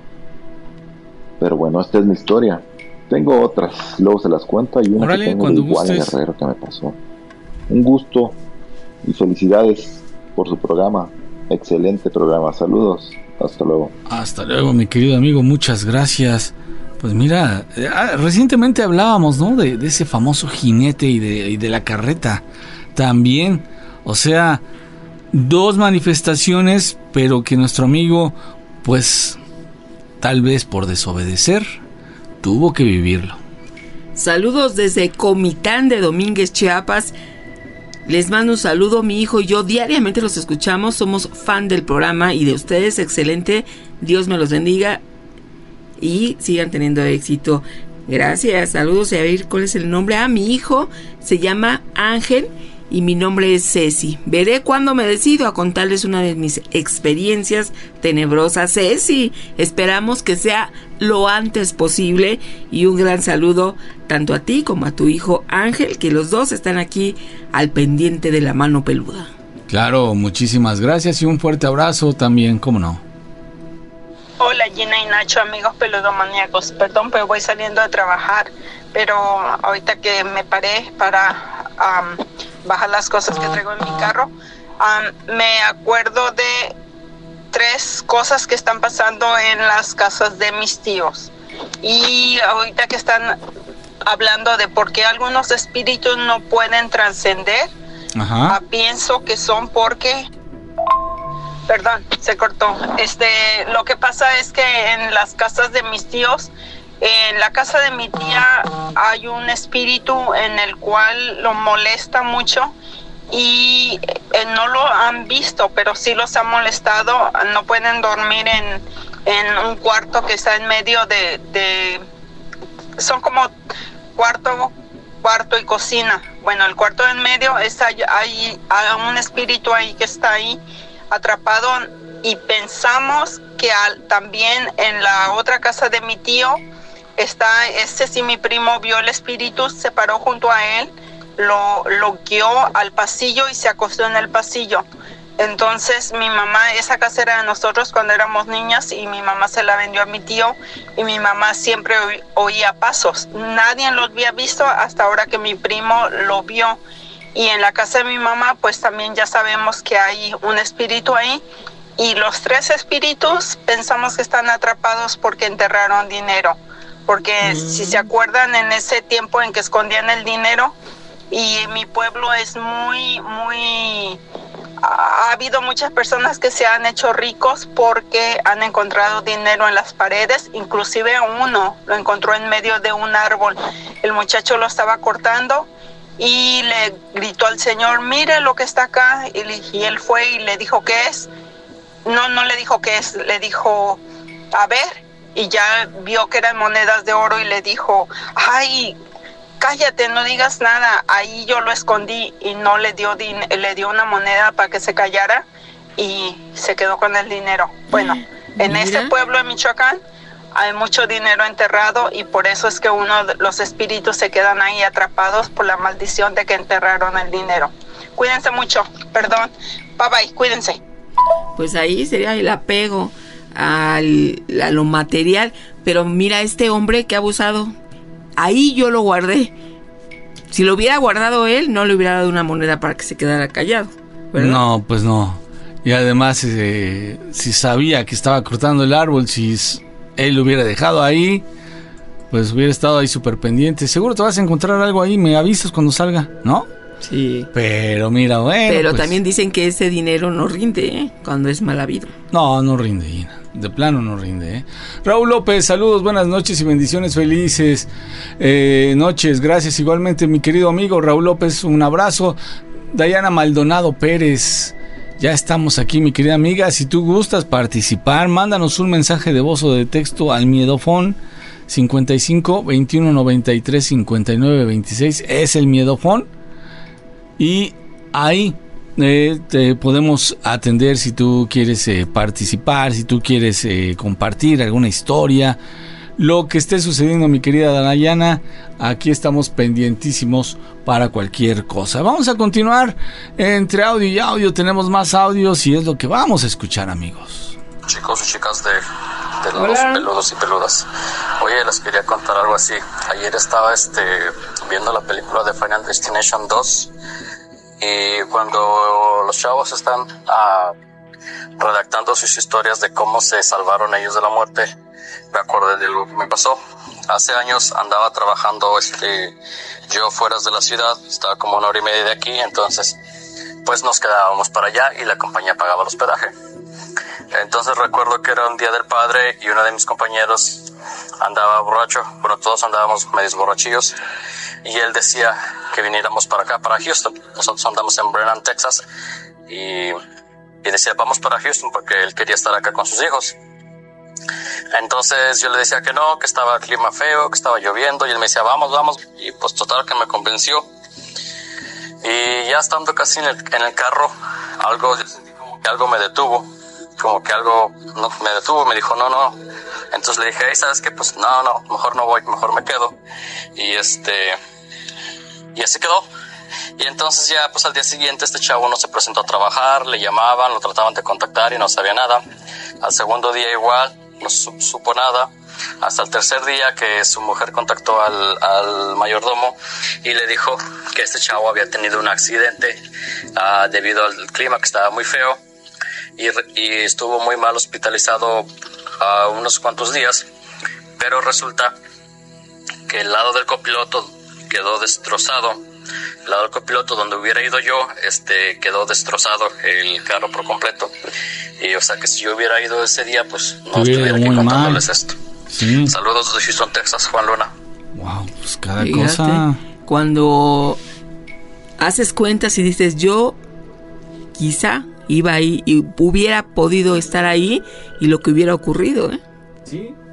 Pero bueno, esta es mi historia. Tengo otras, luego se las cuento. Hay una que tengo de igual Guerrero que me pasó. Un gusto y felicidades por su programa. Excelente programa. Saludos. Hasta luego. Hasta luego, mi querido amigo. Muchas gracias. Pues mira, recientemente hablábamos, ¿no? De ese famoso jinete y de la carreta. También, o sea, dos manifestaciones, pero que nuestro amigo, pues, tal vez por desobedecer, tuvo que vivirlo. Saludos desde Comitán de Domínguez, Chiapas. Les mando un saludo, mi hijo y yo diariamente los escuchamos, somos fan del programa y de ustedes, excelente, Dios me los bendiga y sigan teniendo éxito. Gracias, saludos. Y a ver, ¿cuál es el nombre? Mi hijo se llama Ángel y mi nombre es Ceci. Veré cuándo me decido a contarles una de mis experiencias tenebrosas. Ceci, esperamos que sea lo antes posible y un gran saludo tanto a ti como a tu hijo Ángel, que los dos están aquí al pendiente de la mano peluda. Claro, muchísimas gracias y un fuerte abrazo también, ¿cómo no? Hola Gina y Nacho, amigos peludomaníacos. Perdón, pero voy saliendo a trabajar, pero ahorita que me paré para bajar las cosas que traigo en mi carro, me acuerdo de 3 cosas que están pasando en las casas de mis tíos. Y ahorita que están hablando de por qué algunos espíritus no pueden trascender, pienso que son porque... Perdón, se cortó. Lo que pasa es que en las casas de mis tíos, en la casa de mi tía hay un espíritu en el cual lo molesta mucho y no lo han visto, pero sí los ha molestado. No pueden dormir en un cuarto que está en medio de son como cuarto y cocina. bueno, el cuarto de en medio, hay un espíritu ahí que está ahí atrapado, y pensamos que también en la otra casa de mi tío está, sí, mi primo vio el espíritu, se paró junto a él, lo guió al pasillo y se acostó en el pasillo. Entonces mi mamá, esa casa era de nosotros cuando éramos niñas, y mi mamá se la vendió a mi tío, y mi mamá siempre oía pasos. Nadie lo había visto hasta ahora que mi primo lo vio. Y en la casa de mi mamá pues también ya sabemos que hay un espíritu ahí, y los 3 espíritus pensamos que están atrapados porque enterraron dinero. Porque si se acuerdan, en ese tiempo en que escondían el dinero, y mi pueblo es ha habido muchas personas que se han hecho ricos porque han encontrado dinero en las paredes. Inclusive uno lo encontró en medio de un árbol. El muchacho lo estaba cortando y le gritó al señor, mire lo que está acá, y él fue y le dijo, ¿qué es? No le dijo qué es, le dijo, a ver, y ya vio que eran monedas de oro, y le dijo, ay, cállate, no digas nada, ahí yo lo escondí, y no le dio una moneda para que se callara, y se quedó con el dinero. Bueno, en este pueblo de Michoacán hay mucho dinero enterrado, y por eso es que los espíritus se quedan ahí atrapados por la maldición de que enterraron el dinero. Cuídense mucho, perdón, bye bye, cuídense. Pues ahí sería el apego a lo material, pero mira, este hombre que ha abusado, ahí yo lo guardé. Si lo hubiera guardado él, no le hubiera dado una moneda para que se quedara callado, ¿verdad? No, pues no. Y además, si sabía que estaba cortando el árbol, si él lo hubiera dejado ahí, pues hubiera estado ahí súper pendiente. Seguro te vas a encontrar algo ahí, me avisas cuando salga, ¿no? Sí. Pero mira, bueno. Pero pues, también dicen que ese dinero no rinde, cuando es mal habido. No rinde, Gina. De plano no rinde, Raúl López, saludos, buenas noches y bendiciones, felices noches. Gracias igualmente, mi querido amigo Raúl López, un abrazo. Dayana Maldonado Pérez, ya estamos aquí, mi querida amiga. Si tú gustas participar, mándanos un mensaje de voz o de texto al Miedofón 55 21 93 59 26. Es el Miedofón. Y ahí te podemos atender si tú quieres participar, si tú quieres compartir alguna historia, lo que esté sucediendo, mi querida Dayana. Aquí estamos pendientísimos para cualquier cosa. Vamos a continuar entre audio y audio. Tenemos más audios y es lo que vamos a escuchar, amigos. Chicos y chicas de los peludos y peludas. Oye, les quería contar algo así. Ayer estaba viendo la película de Final Destination 2, y cuando los chavos están redactando sus historias de cómo se salvaron ellos de la muerte, me acordé de lo que me pasó. Hace años andaba trabajando yo fuera de la ciudad, estaba como 1 hora y media de aquí, entonces pues nos quedábamos para allá y la compañía pagaba el hospedaje. Entonces recuerdo que era un día del padre y uno de mis compañeros andaba borracho, bueno, todos andábamos medios borrachillos, y él decía que viniéramos para acá, para Houston. Nosotros andamos en Brennan, Texas, y decía, vamos para Houston, porque él quería estar acá con sus hijos. Entonces yo le decía que no, que estaba el clima feo, que estaba lloviendo, y él me decía, vamos, y pues total que me convenció. Y ya estando casi en el carro, algo me detuvo, como que algo me detuvo, me dijo, no. Entonces le dije, ¿sabes qué? Pues no, mejor no voy, mejor me quedo. Y así quedó. Y entonces ya, pues al día siguiente este chavo no se presentó a trabajar, le llamaban, lo trataban de contactar y no sabía nada. Al segundo día igual, no supo nada. Hasta el tercer día que su mujer contactó al mayordomo y le dijo que este chavo había tenido un accidente debido al clima, que estaba muy feo, y estuvo muy mal hospitalizado unos cuantos días. Pero resulta que el lado del copiloto quedó destrozado. El lado del copiloto donde hubiera ido yo, quedó destrozado el carro por completo. Y o sea que si yo hubiera ido ese día, pues no estuviera aquí contándoles esto. Sí. Saludos desde Houston, Texas, Juan Luna. Wow, pues cada cosa. Cuando haces cuentas y dices, yo quizá iba ahí y hubiera podido estar ahí, y lo que hubiera ocurrido, Sí.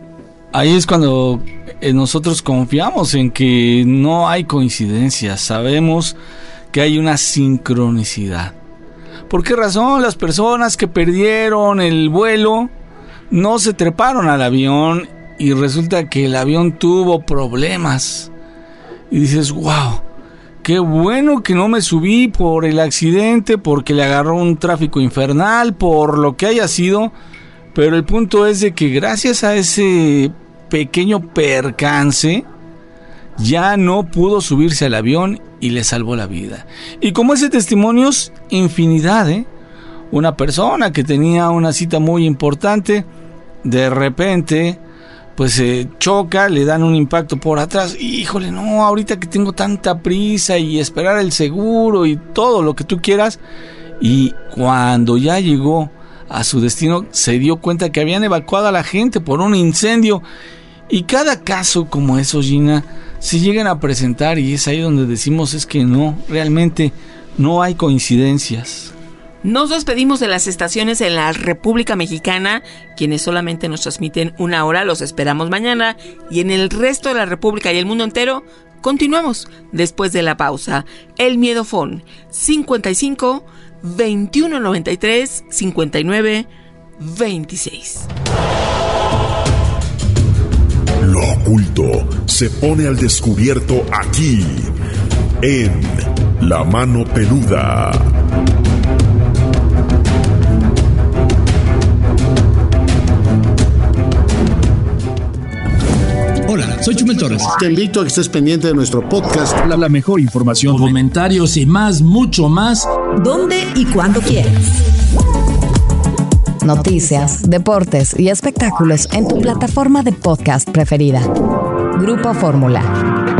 ahí es cuando nosotros confiamos en que no hay coincidencias, sabemos que hay una sincronicidad. ¿Por qué razón las personas que perdieron el vuelo no se treparon al avión y resulta que el avión tuvo problemas? Y dices, wow, qué bueno que no me subí por el accidente, porque le agarró un tráfico infernal, por lo que haya sido, pero el punto es de que gracias a ese pequeño percance ya no pudo subirse al avión y le salvó la vida. Y como ese testimonios, infinidad, una persona que tenía una cita muy importante, de repente pues se choca, le dan un impacto por atrás, híjole, no, ahorita que tengo tanta prisa y esperar el seguro y todo lo que tú quieras, y cuando ya llegó a su destino se dio cuenta que habían evacuado a la gente por un incendio. Y cada caso como eso, Gina, se llegan a presentar y es ahí donde decimos es que no, realmente no hay coincidencias. Nos despedimos de las estaciones en la República Mexicana, quienes solamente nos transmiten 1 hora, los esperamos mañana, y en el resto de la República y el mundo entero, continuamos después de la pausa. El Miedofón, 55 21 93 59 26. Lo oculto se pone al descubierto aquí, en La Mano Peluda. Hola, soy Chumel Torres. Te invito a que estés pendiente de nuestro podcast. La mejor información, comentarios y más, mucho más. ¿Dónde y cuándo quieras? Noticias, deportes y espectáculos en tu plataforma de podcast preferida. Grupo Fórmula.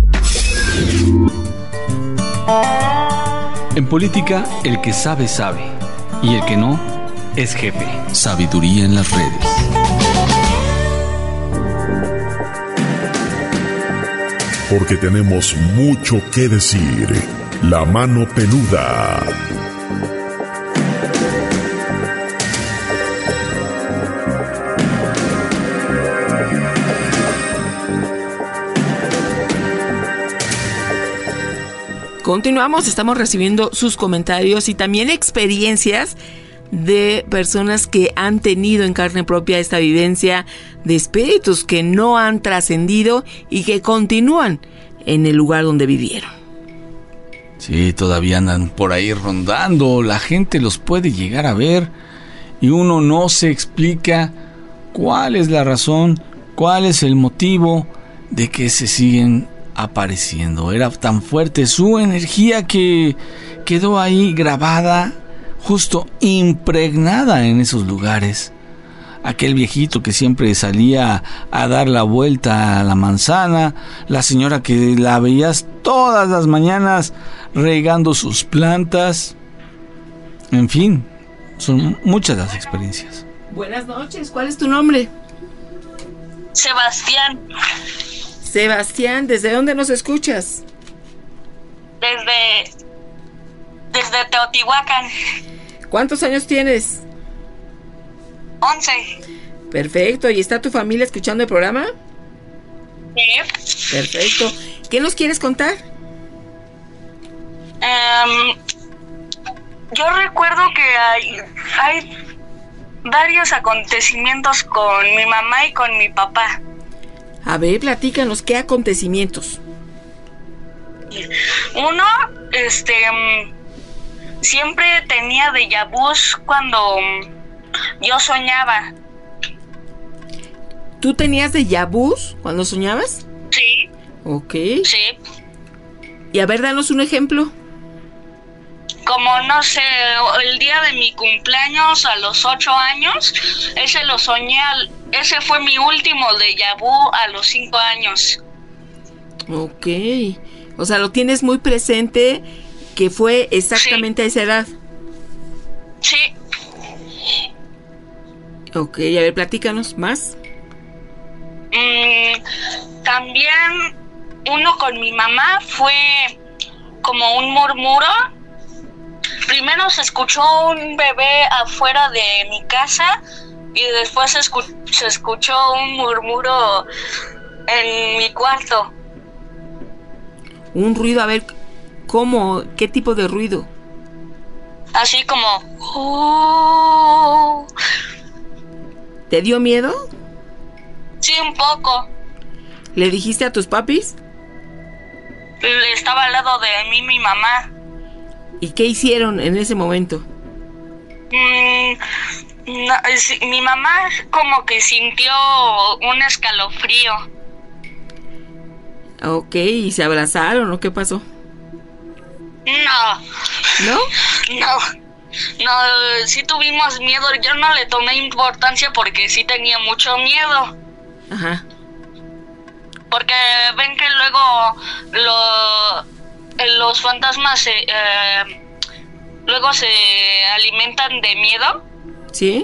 En política, el que sabe, sabe. Y el que no, es jefe. Sabiduría en las redes. Porque tenemos mucho que decir. La Mano Peluda. Continuamos, estamos recibiendo sus comentarios y también experiencias de personas que han tenido en carne propia esta vivencia de espíritus que no han trascendido y que continúan en el lugar donde vivieron. Sí, todavía andan por ahí rondando, la gente los puede llegar a ver y uno no se explica cuál es la razón, cuál es el motivo de que se siguen apareciendo. Era tan fuerte su energía que quedó ahí grabada, justo impregnada en esos lugares. Aquel viejito que siempre salía a dar la vuelta a la manzana, la señora que la veías todas las mañanas regando sus plantas. En fin, son muchas las experiencias. Buenas noches, ¿cuál es tu nombre? Sebastián. Sebastián, ¿desde dónde nos escuchas? Desde Teotihuacán. ¿Cuántos años tienes? 11. Perfecto, ¿y está tu familia escuchando el programa? Sí. Perfecto. ¿Qué nos quieres contar? Yo recuerdo que hay varios acontecimientos con mi mamá y con mi papá. A ver, platícanos, ¿qué acontecimientos? Uno, siempre tenía déjà vus cuando yo soñaba. ¿Tú tenías déjà vus cuando soñabas? Sí. Ok. Sí. Y a ver, danos un ejemplo. Como, no sé, el día de mi cumpleaños a los 8 años, ese lo soñé, ese fue mi último déjà vu a los 5 años. Ok. O sea, lo tienes muy presente que fue exactamente a esa edad. Sí. Ok, a ver, platícanos más. También uno con mi mamá fue como un murmuro. Primero se escuchó un bebé afuera de mi casa y después se escuchó un murmuro en mi cuarto. Un ruido, a ver, ¿cómo? ¿Qué tipo de ruido? Así como... ¿Te dio miedo? Sí, un poco. ¿Le dijiste a tus papis? Estaba al lado de mí mi mamá. ¿Y qué hicieron en ese momento? No, mi mamá como que sintió un escalofrío. Ok, ¿y se abrazaron o qué pasó? No. ¿No? No, sí tuvimos miedo. Yo no le tomé importancia porque sí tenía mucho miedo. Ajá. Porque ven que luego los fantasmas luego se alimentan de miedo. ¿Sí?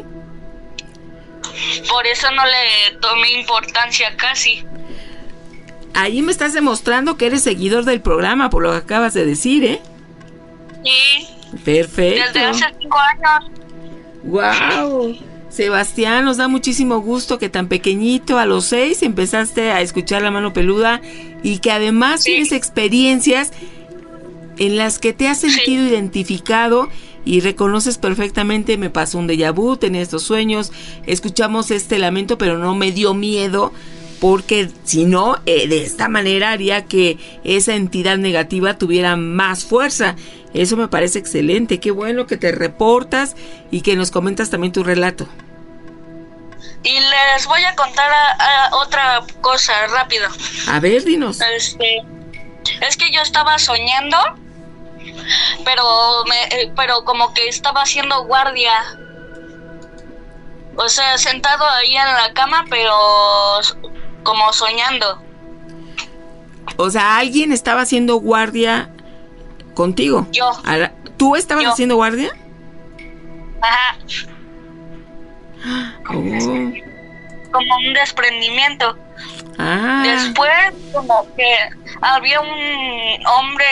Por eso no le tomé importancia casi. Ahí me estás demostrando que eres seguidor del programa, por lo que acabas de decir, ¿eh? Sí. Perfecto. Desde hace 5 años. ¡Wow! Sebastián, nos da muchísimo gusto que tan pequeñito, a los 6, empezaste a escuchar La Mano Peluda y que además tienes experiencias en las que te has sentido identificado y reconoces perfectamente. Me pasó un déjà vu, tenía estos sueños, escuchamos este lamento, pero no me dio miedo, porque si no, de esta manera haría que esa entidad negativa tuviera más fuerza. Eso me parece excelente. Qué bueno que te reportas y que nos comentas también tu relato. Y les voy a contar otra cosa rápido. A ver, dinos. Es que yo estaba soñando, pero como que estaba haciendo guardia. O sea, sentado ahí en la cama, pero como soñando. O sea, alguien estaba haciendo guardia contigo. Yo. ¿Tú estabas haciendo guardia? Ajá. Oh. Como un desprendimiento. Ah. Después, como que había un hombre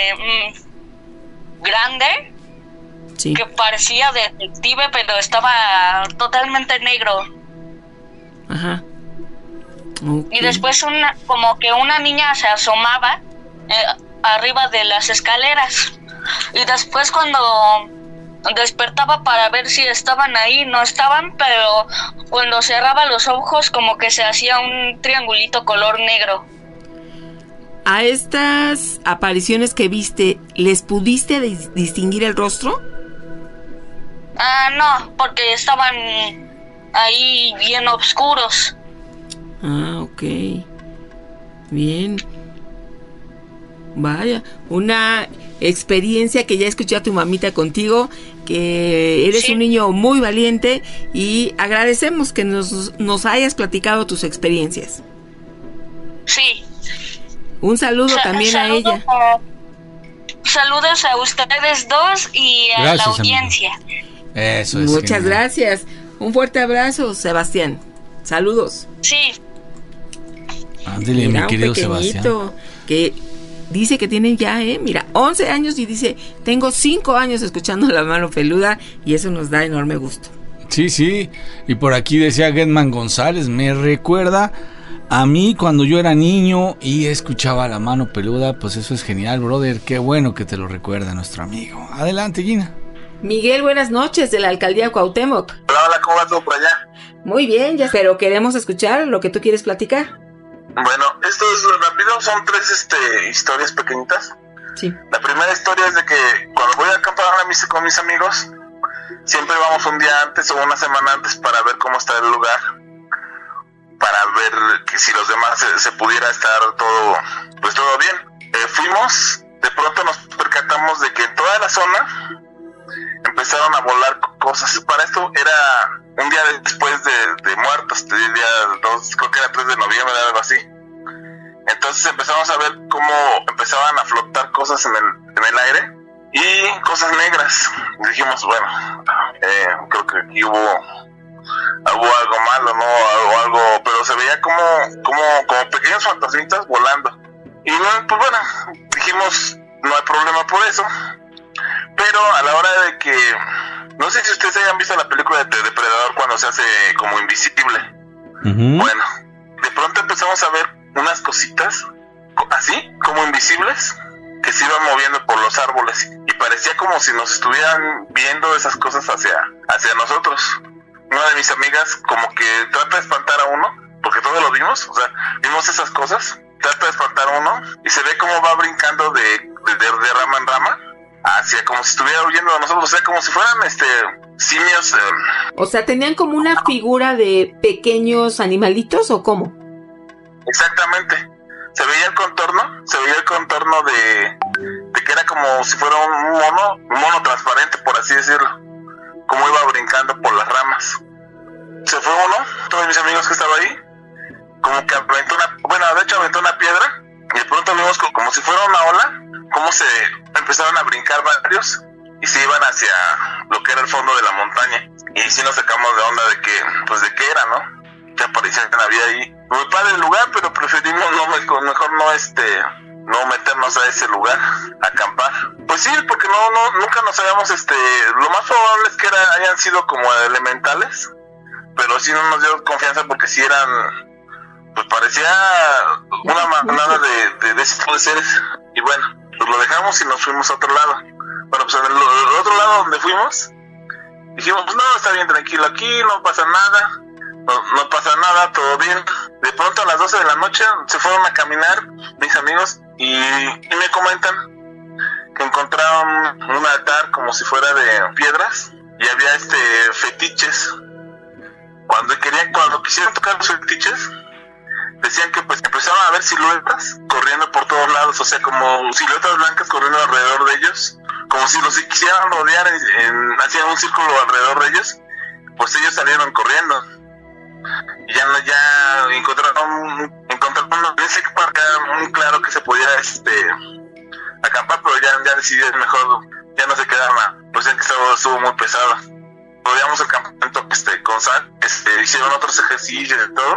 grande, sí, que parecía detective, pero estaba totalmente negro. Ajá. Okay. Y después como que una niña se asomaba arriba de las escaleras. Y después cuando despertaba para ver si estaban ahí, no estaban, pero cuando cerraba los ojos como que se hacía un triangulito color negro. ¿A estas apariciones que viste, les pudiste distinguir el rostro? No, porque estaban ahí bien oscuros. Ah, ok. Bien. Vaya, una experiencia que ya escuché a tu mamita contigo, que eres un niño muy valiente y agradecemos que nos hayas platicado tus experiencias. Sí. Un saludo también a ella. Saludos a ustedes dos y a la audiencia. Amigo. Eso es. Muchas gracias. Un fuerte abrazo, Sebastián. Saludos. Sí. Ándale, mi querido Sebastián. Que dice que tienen ya, mira, 11 años y dice, tengo 5 años escuchando La Mano Peluda y eso nos da enorme gusto. Sí, sí. Y por aquí decía Getman González, me recuerda a mí cuando yo era niño y escuchaba La Mano Peluda. Pues eso es genial, brother. Qué bueno que te lo recuerda nuestro amigo. Adelante, Gina. Miguel, buenas noches, de la alcaldía Cuauhtémoc. Hola, ¿cómo va todo por allá? Muy bien, ya, pero queremos escuchar lo que tú quieres platicar. Bueno, esto es rápido, son 3 historias pequeñitas. Sí. La primera historia es de que cuando voy a acampar con mis amigos, siempre vamos un día antes o una semana antes para ver cómo está el lugar, para ver que si los demás se pudiera estar todo bien. Fuimos, de pronto nos percatamos de que en toda la zona empezaron a volar cosas. Para esto era un día después de muertos, día 2, creo que era 3 de noviembre, algo así. Entonces empezamos a ver cómo empezaban a flotar cosas en el aire y cosas negras. Y dijimos, bueno, creo que aquí hubo algo malo, ¿no? O algo, pero se veía como pequeños fantasmitas volando. Y pues bueno, dijimos, no hay problema por eso. Pero a la hora de que, no sé si ustedes hayan visto la película de Depredador, cuando cuando se hace como invisible. Bueno, de pronto empezamos a ver unas cositas así, como invisibles, que se iban moviendo por los árboles y parecía como si nos estuvieran viendo esas cosas hacia nosotros. Una de mis amigas como que trata de espantar a uno, porque todos lo vimos, o sea, vimos esas cosas, trata de espantar a uno y se ve cómo va brincando de rama en rama hacia como si estuviera huyendo de nosotros, o sea, como si fueran simios. O sea, ¿tenían como una figura de pequeños animalitos o cómo? Exactamente. Se veía el contorno de que era como si fuera un mono transparente, por así decirlo, como iba brincando por las ramas. Se fue uno, todos mis amigos que estaban ahí, como que aventó una piedra, y de pronto vimos como si fuera una ola, como se empezaron a brincar varios, y se iban hacia lo que era el fondo de la montaña. Y sí nos sacamos de onda de qué era, ¿no? Que aparecía que había ahí. Muy padre el lugar, pero preferimos no meternos a ese lugar, a acampar. Pues sí, porque nunca nos habíamos, lo más probable es que hayan sido como elementales, pero sí no nos dio confianza porque sí eran, pues parecía una manada de ese tipo de seres. Y bueno, pues lo dejamos y nos fuimos a otro lado. Bueno, pues en el otro lado donde fuimos, dijimos, no, está bien, tranquilo aquí, no pasa nada. No pasa nada, todo bien. De pronto a las 12 de la noche se fueron a caminar mis amigos y me comentan que encontraron un altar como si fuera de piedras y había fetiches. Cuando quisieron tocar los fetiches, decían que pues empezaban a ver siluetas corriendo por todos lados, o sea, como siluetas blancas corriendo alrededor de ellos, como si los quisieran rodear, hacían un círculo alrededor de ellos, pues ellos salieron corriendo. Y ya encontraron ese parque muy claro que se podía acampar, pero ya decidieron mejor ya no se quedaban, pues en que estuvo muy pesado. Rodeamos el campamento con sal, hicieron otros ejercicios y todo,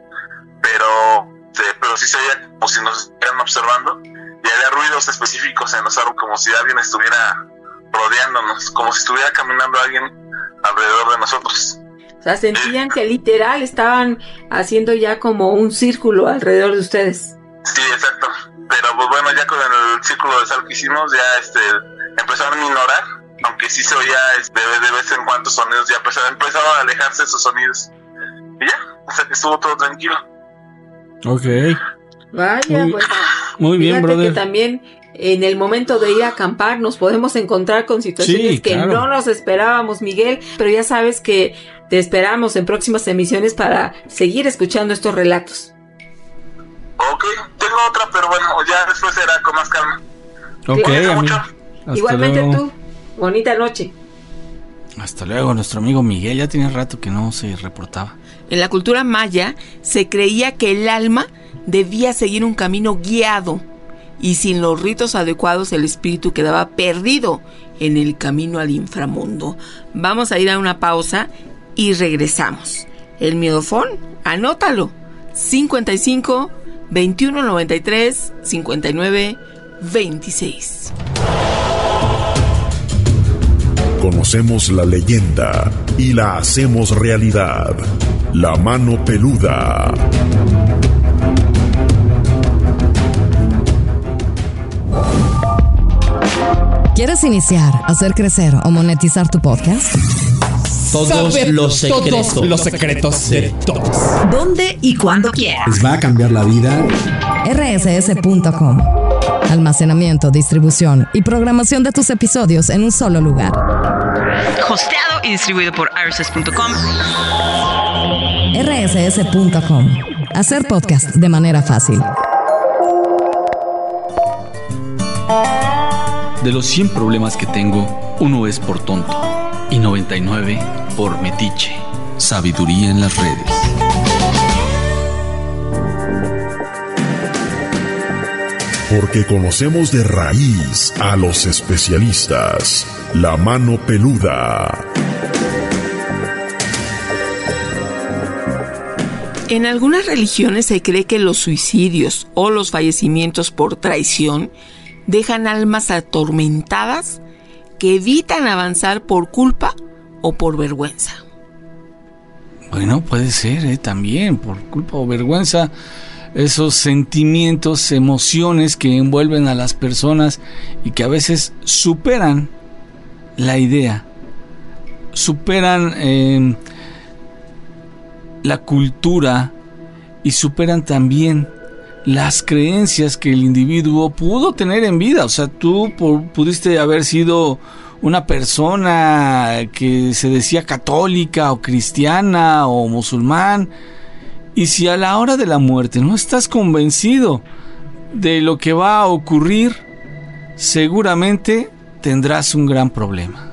pero sí se veía como si nos estuvieran observando y había ruidos específicos en los árboles, como si alguien estuviera rodeándonos, como si estuviera caminando alguien alrededor de nosotros. O sea, sentían que literal estaban haciendo ya como un círculo alrededor de ustedes. Sí, exacto. Pero pues bueno, ya con el círculo de sal que hicimos, ya empezaron a ignorar, aunque sí se oía de vez en cuando sonidos, ya empezaron a alejarse esos sonidos. Y ya, hasta que estuvo todo tranquilo. Ok. Vaya, pues. Muy bien, brother. Que también en el momento de ir a acampar nos podemos encontrar con situaciones que no nos esperábamos, Miguel, pero ya sabes que te esperamos en próximas emisiones para seguir escuchando estos relatos. Ok, tengo otra, pero bueno, ya después será con más calma. Ok, mucho. Igualmente luego. Tú, bonita noche. Hasta luego, nuestro amigo Miguel, ya tenía rato que no se reportaba. En la cultura maya se creía que el alma debía seguir un camino guiado y sin los ritos adecuados el espíritu quedaba perdido en el camino al inframundo. Vamos a ir a una pausa y regresamos. El miedofón, anótalo, 55 21 93 59 26. Conocemos la leyenda y la hacemos realidad. La mano peluda. ¿Quieres iniciar, hacer crecer o monetizar tu podcast? Todos los secretos de todos. ¿Dónde y cuándo quieras? Les va a cambiar la vida. rss.com. Almacenamiento, distribución y programación de tus episodios en un solo lugar. Hosteado y distribuido por rss.com. rss.com. Hacer podcast de manera fácil. De los 100 problemas que tengo, uno es por tonto y 99 por metiche. Sabiduría en las redes. Porque conocemos de raíz a los especialistas. La mano peluda. En algunas religiones se cree que los suicidios o los fallecimientos por traición dejan almas atormentadas que evitan avanzar por culpa o por vergüenza. Bueno, puede ser, también, por culpa o vergüenza, esos sentimientos, emociones que envuelven a las personas y que a veces superan la idea, superan la cultura y superan también las creencias que el individuo pudo tener en vida. O sea, tú pudiste haber sido una persona que se decía católica o cristiana o musulmán, y si a la hora de la muerte no estás convencido de lo que va a ocurrir, seguramente tendrás un gran problema.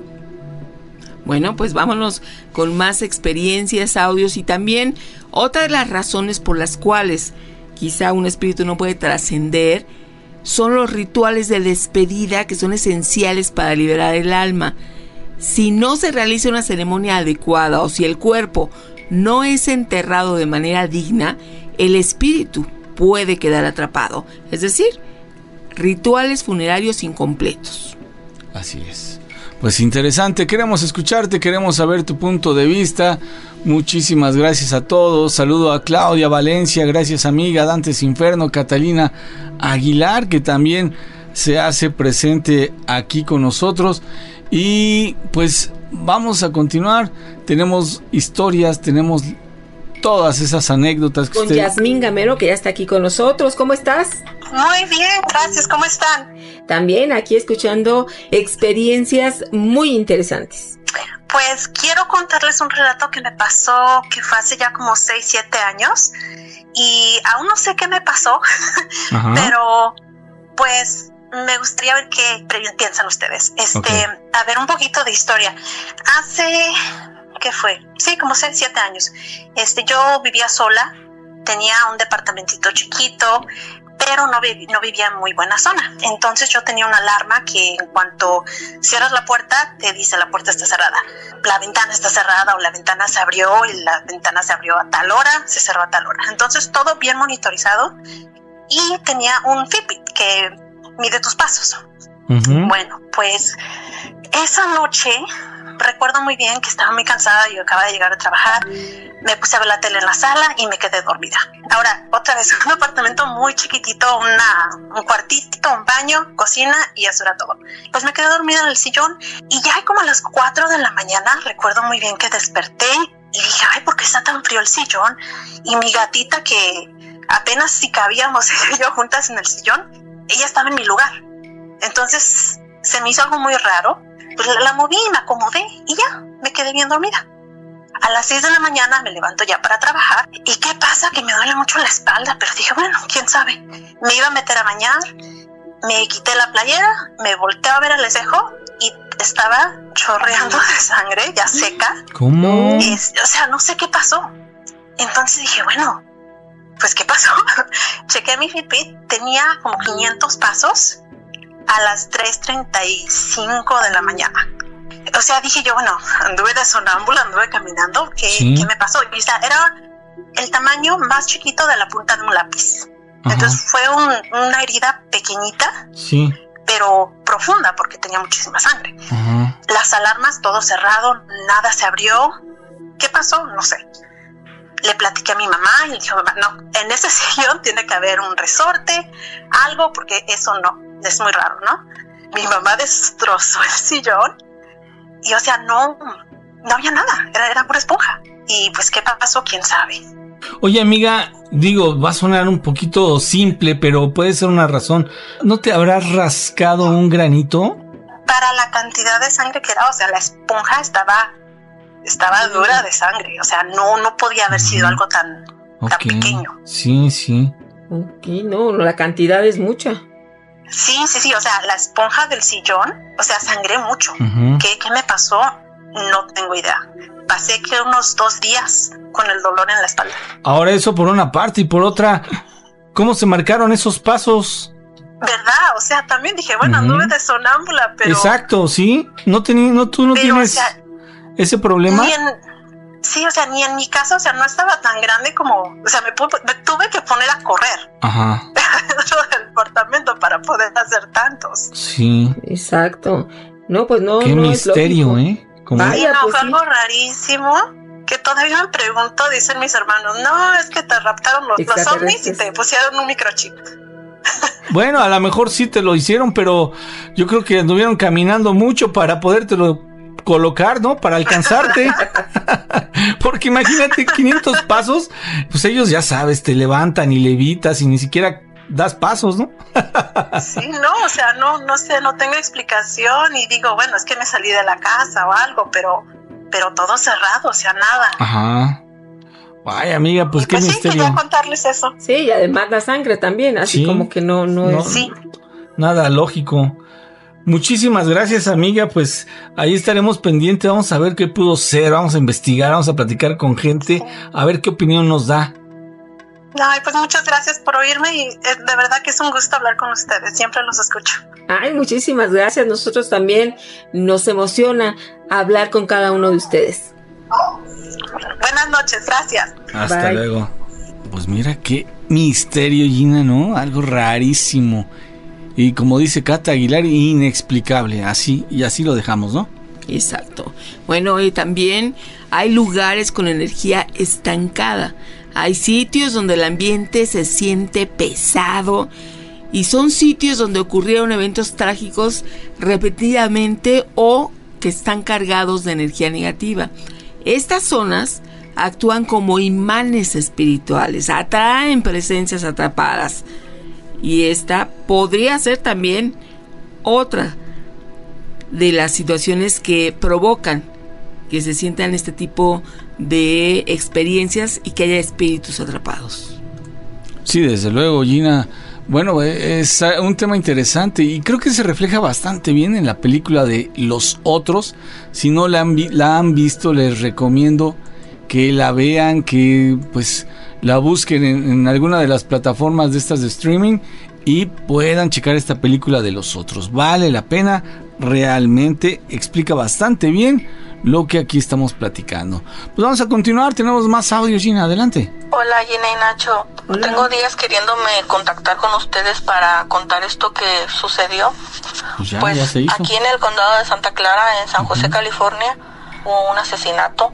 Bueno, pues vámonos con más experiencias, audios, y también otra de las razones por las cuales quizá un espíritu no puede trascender son los rituales de despedida, que son esenciales para liberar el alma. Si no se realiza una ceremonia adecuada o si el cuerpo no es enterrado de manera digna, el espíritu puede quedar atrapado. Es decir, rituales funerarios incompletos. Así es. Pues interesante, queremos escucharte, queremos saber tu punto de vista. Muchísimas gracias a todos. Saludo a Claudia Valencia, gracias amiga, Dantes Inferno, Catalina Aguilar, que también se hace presente aquí con nosotros. Y pues vamos a continuar. Tenemos historias, tenemos todas esas anécdotas que con Yasmín Gamero, que ya está aquí con nosotros. ¿Cómo estás? Muy bien, gracias. ¿Cómo están? También aquí escuchando experiencias muy interesantes. Pues quiero contarles un relato que me pasó, que fue hace ya como 6, 7 años, y aún no sé qué me pasó, pero pues me gustaría ver qué piensan ustedes. A ver, un poquito de historia. Hace, ¿qué fue? Sí, como 6, 7 años. Yo vivía sola, tenía un departamentito chiquito, pero no vivía en muy buena zona. Entonces yo tenía una alarma que en cuanto cierras la puerta, te dice la puerta está cerrada, la ventana está cerrada, o la ventana se abrió y la ventana se abrió a tal hora, se cerró a tal hora. Entonces todo bien monitorizado, y tenía un Fitbit que mide tus pasos. Bueno, pues esa noche recuerdo muy bien que estaba muy cansada, yo acababa de llegar a trabajar, me puse a ver la tele en la sala y me quedé dormida. Ahora, otra vez, un apartamento muy chiquitito, un cuartito, un baño, cocina, y eso era todo. Pues me quedé dormida en el sillón, y ya como a las 4 de la mañana, recuerdo muy bien que desperté y dije, ay, ¿por qué está tan frío el sillón? Y mi gatita, que apenas si cabíamos ella y yo juntas en el sillón, ella estaba en mi lugar. Entonces se me hizo algo muy raro. Pues la moví y me acomodé y ya, me quedé bien dormida. A las 6 de la mañana me levanto ya para trabajar. ¿Y qué pasa? Que me duele mucho la espalda, pero dije, bueno, quién sabe. Me iba a meter a bañar, me quité la playera, me volteé a ver al espejo y estaba chorreando de sangre, ya seca. ¿Cómo? O sea, no sé qué pasó. Entonces dije, bueno, pues ¿qué pasó? Chequé mi Fitbit, tenía como 500 pasos a las 3:35 de la mañana. O sea, dije yo, bueno, anduve de sonámbula, anduve caminando, ¿qué me pasó? Y, o sea, era el tamaño más chiquito de la punta de un lápiz. Entonces fue una herida pequeñita, pero profunda, porque tenía muchísima sangre. Las alarmas, todo cerrado, nada se abrió. ¿Qué pasó? No sé. Le platiqué a mi mamá y le dije, mamá, no, en ese sillón tiene que haber un resorte, algo, porque eso no, es muy raro, ¿no? Mi mamá destrozó el sillón y, o sea, no había nada, era pura esponja. Y pues, ¿qué pasó? ¿Quién sabe? Oye, amiga, digo, va a sonar un poquito simple, pero puede ser una razón. ¿No te habrás rascado un granito? Para la cantidad de sangre que era, o sea, la esponja estaba dura de sangre, o sea, no podía haber sido algo tan pequeño. Sí. Ok, no, la cantidad es mucha. Sí, o sea, la esponja del sillón, o sea, sangré mucho. ¿Qué me pasó? No tengo idea. Pasé que unos 2 días con el dolor en la espalda. Ahora eso por una parte, y por otra, ¿cómo se marcaron esos pasos? ¿Verdad? O sea, también dije, bueno, anduve de sonámbula, pero... Exacto, sí. Tú no tienes, o sea, ese problema. Sí, o sea, ni en mi casa, o sea, no estaba tan grande como... O sea, me tuve que poner a correr dentro del departamento para poder hacer tantos. Sí. Exacto. No, pues no. Qué no misterio, es Como... Vaya, no, pues fue algo rarísimo Que todavía me pregunto, dicen mis hermanos, no, es que te raptaron los ovnis y te pusieron un microchip. Bueno, a lo mejor sí te lo hicieron, pero yo creo que anduvieron caminando mucho para podértelo colocar, ¿no? Para alcanzarte. Porque imagínate, 500 pasos, pues ellos ya sabes, te levantan y levitas y ni siquiera das pasos, ¿no? Sí, no, o sea, no sé, no tengo explicación y digo, bueno, es que me salí de la casa o algo, pero todo cerrado, o sea, nada. Ajá. Ay, amiga, pues qué pues misterio. Sí, quería contarles eso. Sí, y además la sangre también, así como que no es... Sí. Nada lógico. Muchísimas gracias, amiga, pues ahí estaremos pendientes, vamos a ver qué pudo ser, vamos a investigar, vamos a platicar con gente, a ver qué opinión nos da. Ay, pues muchas gracias por oírme y de verdad que es un gusto hablar con ustedes, siempre los escucho. Ay, muchísimas gracias, nosotros también nos emociona hablar con cada uno de ustedes. Buenas noches, gracias. Hasta Bye. luego. Pues mira qué misterio, Gina, ¿no? Algo rarísimo. Y como dice Cata Aguilar, inexplicable. Así lo dejamos, ¿no? Exacto. Bueno, y también hay lugares con energía estancada. Hay sitios donde el ambiente se siente pesado y son sitios donde ocurrieron eventos trágicos repetidamente o que están cargados de energía negativa. Estas zonas actúan como imanes espirituales, atraen presencias atrapadas. Y esta podría ser también otra de las situaciones que provocan que se sientan este tipo de experiencias y que haya espíritus atrapados. Sí, desde luego, Gina. Bueno, es un tema interesante y creo que se refleja bastante bien en la película de Los Otros. Si no la han visto, les recomiendo que la vean, que pues la busquen en alguna de las plataformas de estas de streaming y puedan checar esta película de Los Otros. Vale la pena, realmente explica bastante bien lo que aquí estamos platicando. Pues vamos a continuar, tenemos más audio, Gina, adelante. Hola, Gina y Nacho. Hola. Tengo días queriéndome contactar con ustedes para contar esto que sucedió. Pues ya se hizo. Aquí en el condado de Santa Clara, en San José, California, hubo un asesinato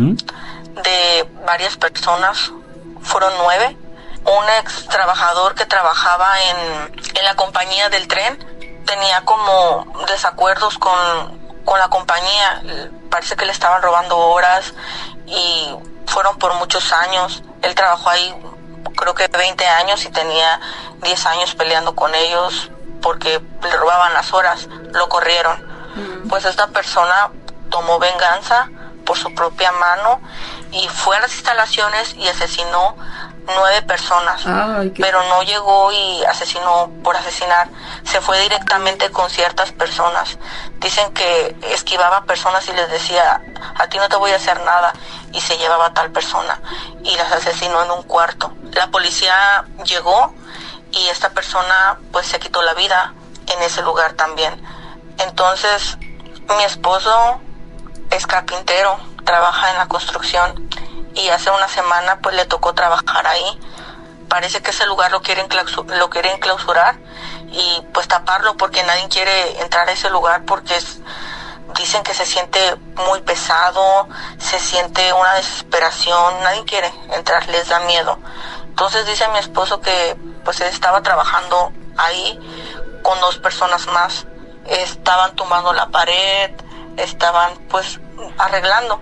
de varias personas. Fueron 9. Un ex trabajador que trabajaba en la compañía del tren tenía como desacuerdos con la compañía. Parece que le estaban robando horas y fueron por muchos años. Él trabajó ahí creo que 20 años y tenía 10 años peleando con ellos porque le robaban las horas. Lo corrieron. Pues esta persona tomó venganza por su propia mano y fue a las instalaciones y asesinó 9 personas. Pero no llegó y asesinó por asesinar, se fue directamente con ciertas personas. Dicen que esquivaba personas y les decía, a ti no te voy a hacer nada, y se llevaba a tal persona y las asesinó en un cuarto. La policía llegó y esta persona pues se quitó la vida en ese lugar también. Entonces mi esposo es carpintero, trabaja en la construcción y hace una semana pues le tocó trabajar ahí. Parece que ese lugar lo quieren clausurar y pues taparlo porque nadie quiere entrar a ese lugar porque dicen que se siente muy pesado, se siente una desesperación, nadie quiere entrar, les da miedo. Entonces dice mi esposo que pues él estaba trabajando ahí con 2 personas más, estaban tumbando la pared, estaban pues arreglando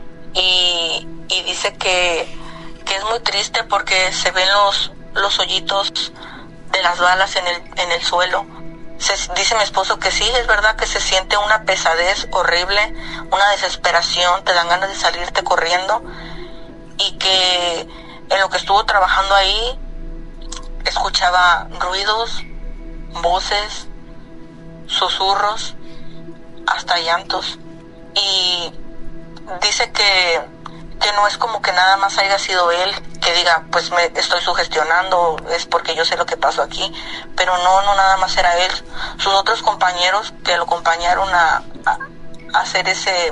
y dice que es muy triste porque se ven los hoyitos de las balas en el suelo. Dice mi esposo que sí, es verdad que se siente una pesadez horrible, una desesperación, te dan ganas de salirte corriendo y que en lo que estuvo trabajando ahí escuchaba ruidos, voces, susurros, hasta llantos. Y dice que no es como que nada más haya sido él, que diga, pues me estoy sugestionando, es porque yo sé lo que pasó aquí, pero no nada más era él. Sus otros compañeros que lo acompañaron a hacer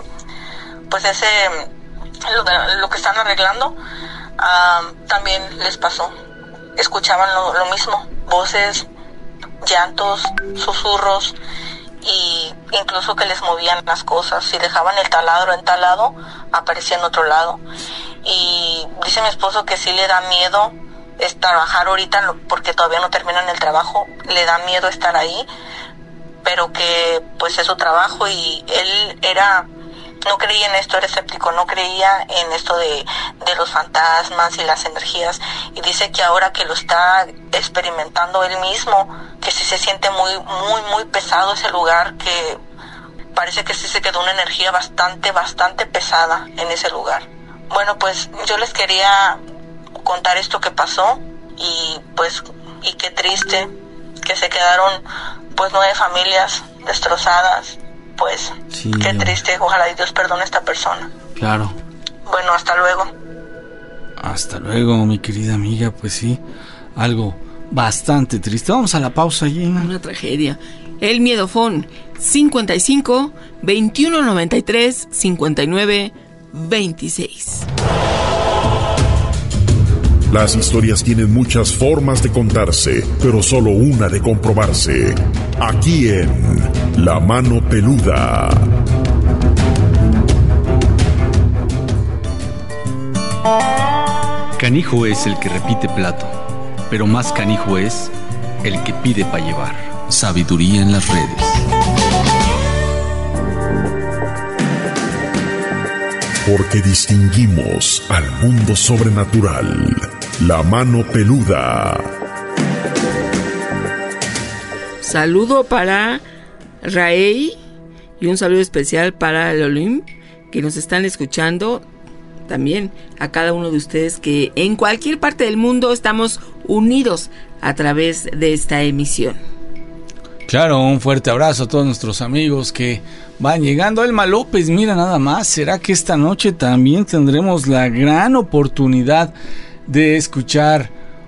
lo que están arreglando, también les pasó. Escuchaban lo mismo, voces, llantos, susurros, y incluso que les movían las cosas. Si dejaban el taladro en tal lado, aparecía en otro lado. y dice mi esposo que sí le da miedo trabajar ahorita porque todavía no terminan el trabajo, le da miedo estar ahí, pero que pues es su trabajo, y él no creía en esto, era escéptico, no creía en esto de los fantasmas y las energías, y dice que ahora que lo está experimentando él mismo, que sí se siente muy, muy, muy pesado ese lugar, que parece que sí se quedó una energía bastante, bastante pesada en ese lugar. Bueno, pues yo les quería contar esto que pasó, y qué triste que se quedaron pues 9 familias destrozadas, pues sí, qué triste. Ojalá y Dios perdone a esta persona. Claro. Bueno, hasta luego. Hasta luego, mi querida amiga. Pues sí, algo bastante triste. Vamos a la pausa, Gina. Una tragedia. El Miedofón 55 21 93 59 26. Las historias tienen muchas formas de contarse, pero solo una de comprobarse. Aquí en La Mano Peluda. Canijo es el que repite plato, pero más canijo es el que pide para llevar. Sabiduría en las redes. Porque distinguimos al mundo sobrenatural. La Mano Peluda. Saludo para Raey y un saludo especial para el Olim, que nos están escuchando. También a cada uno de ustedes que en cualquier parte del mundo estamos unidos a través de esta emisión. Claro, un fuerte abrazo a todos nuestros amigos que van llegando. Elma López, mira nada más, ¿será que esta noche también tendremos la gran oportunidad de escuchar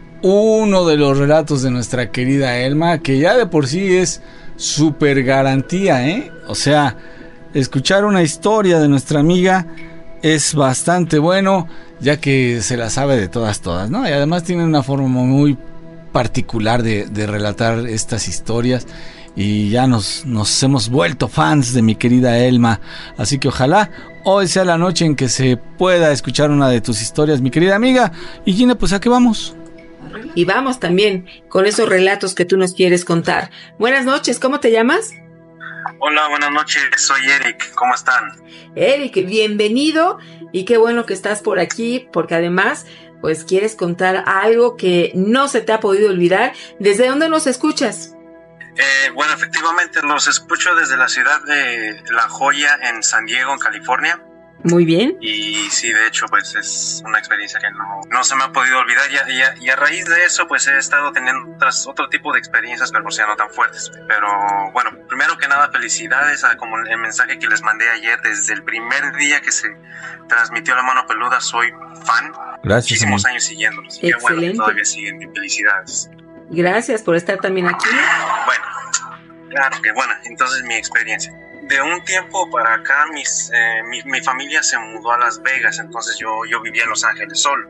uno de los relatos de nuestra querida Elma, que ya de por sí es súper garantía, ¿eh? O sea, escuchar una historia de nuestra amiga es bastante bueno, ya que se la sabe de todas, ¿no? Y además tiene una forma muy particular de relatar estas historias, y ya nos hemos vuelto fans de mi querida Elma, así que ojalá hoy sea la noche en que se pueda escuchar una de tus historias, mi querida amiga. Y Gina, pues ¿a qué vamos? Y vamos también con esos relatos que tú nos quieres contar. Buenas noches, ¿cómo te llamas? Hola, buenas noches, soy Eric, ¿cómo están? Eric, bienvenido, y qué bueno que estás por aquí, porque además pues quieres contar algo que no se te ha podido olvidar. ¿Desde dónde nos escuchas? Bueno, efectivamente los escucho desde la ciudad de La Joya en San Diego, en California. Muy bien. Y sí, de hecho, pues es una experiencia que no se me ha podido olvidar, y a raíz de eso, pues he estado teniendo otro tipo de experiencias, pero ya no tan fuertes. Pero bueno, primero que nada, felicidades a como el mensaje que les mandé ayer, desde el primer día que se transmitió La Mano Peluda, soy fan. Gracias. Muchísimos años siguiéndolos. Qué bueno que todavía siguen, felicidades. Gracias por estar también aquí. Bueno, claro que bueno, entonces mi experiencia. De un tiempo para acá, mi familia se mudó a Las Vegas, entonces yo vivía en Los Ángeles solo.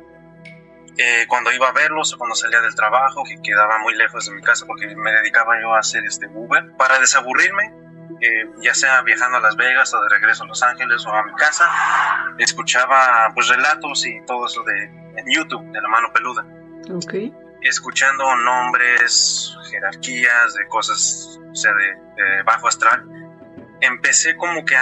Cuando iba a verlos o cuando salía del trabajo, que quedaba muy lejos de mi casa porque me dedicaba yo a hacer Uber, para desaburrirme, ya sea viajando a Las Vegas o de regreso a Los Ángeles o a mi casa, escuchaba pues relatos y todo eso en YouTube, de La Mano Peluda. Okay. Escuchando nombres, jerarquías de cosas, o sea, de bajo astral. Empecé como que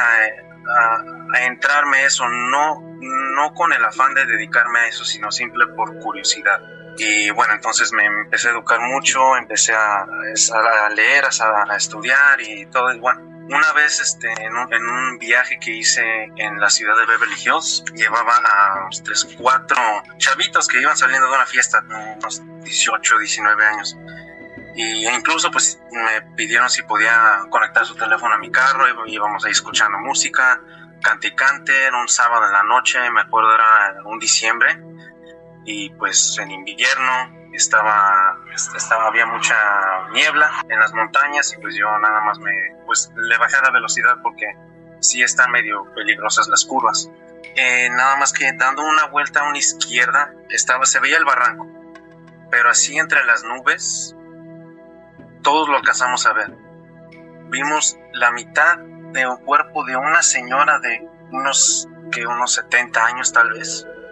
a entrarme eso, no con el afán de dedicarme a eso, sino simple por curiosidad. Y bueno, entonces me empecé a educar mucho, empecé a leer, a estudiar y todo. Y bueno, una vez en un viaje que hice en la ciudad de Beverly Hills, llevaba a 3, 4 chavitos que iban saliendo de una fiesta, unos 18, 19 años. Y incluso pues me pidieron si podía conectar su teléfono a mi carro, y íbamos ahí escuchando música, cante y cante. Era un sábado en la noche, me acuerdo, era un diciembre, y pues en invierno había mucha niebla en las montañas, y pues yo nada más le bajé la velocidad porque sí están medio peligrosas las curvas. Nada más que dando una vuelta a una izquierda se veía el barranco, pero así entre las nubes todos lo alcanzamos a ver. Vimos la mitad de un cuerpo de una señora de unos 70 años tal vez,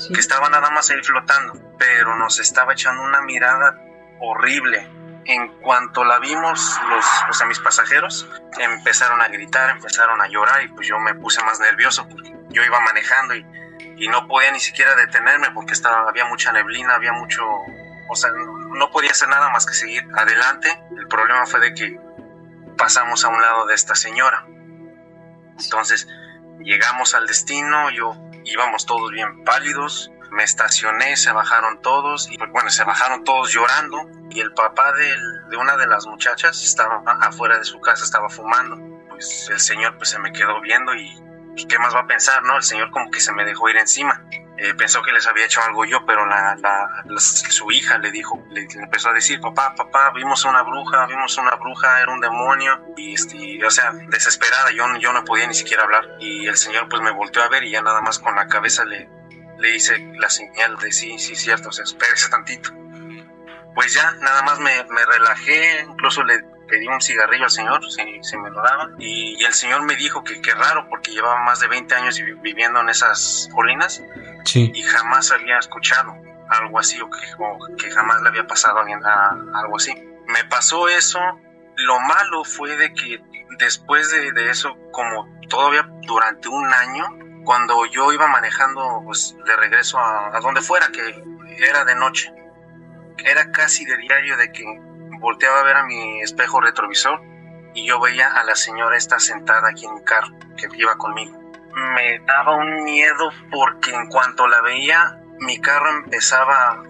que estaba nada más ahí flotando, pero nos estaba echando una mirada horrible. En cuanto la vimos, mis pasajeros empezaron a gritar, empezaron a llorar, y pues yo me puse más nervioso porque yo iba manejando y no podía ni siquiera detenerme porque había mucha neblina, había mucho, no podía hacer nada más que seguir adelante. El problema fue de que pasamos a un lado de esta señora. Entonces llegamos al destino, íbamos todos bien pálidos, me estacioné, se bajaron todos, y bueno, se bajaron todos llorando, y el papá de una de las muchachas estaba afuera de su casa, estaba fumando. Pues el señor pues se me quedó viendo y pues, ¿qué más va a pensar, no? El señor como que se me dejó ir encima. Pensó que les había hecho algo yo, pero su hija le empezó a decir, papá, vimos una bruja, era un demonio, y desesperada, yo no podía ni siquiera hablar, y el señor pues me volteó a ver y ya nada más con la cabeza le hice la señal de sí, cierto, espérese tantito. Pues ya, nada más me relajé, incluso le pedí un cigarrillo al señor, si me lo daba, y el señor me dijo que qué raro, porque llevaba más de 20 años viviendo en esas colinas, sí, y jamás había escuchado algo así, o que jamás le había pasado a alguien algo así. Me pasó eso. Lo malo fue de que después de eso, como todavía durante un año, cuando yo iba manejando pues de regreso a donde fuera, que era de noche, era casi de diario de que volteaba a ver a mi espejo retrovisor y yo veía a la señora esta sentada aquí en mi carro, que iba conmigo. Me daba un miedo porque en cuanto la veía, mi carro empezaba,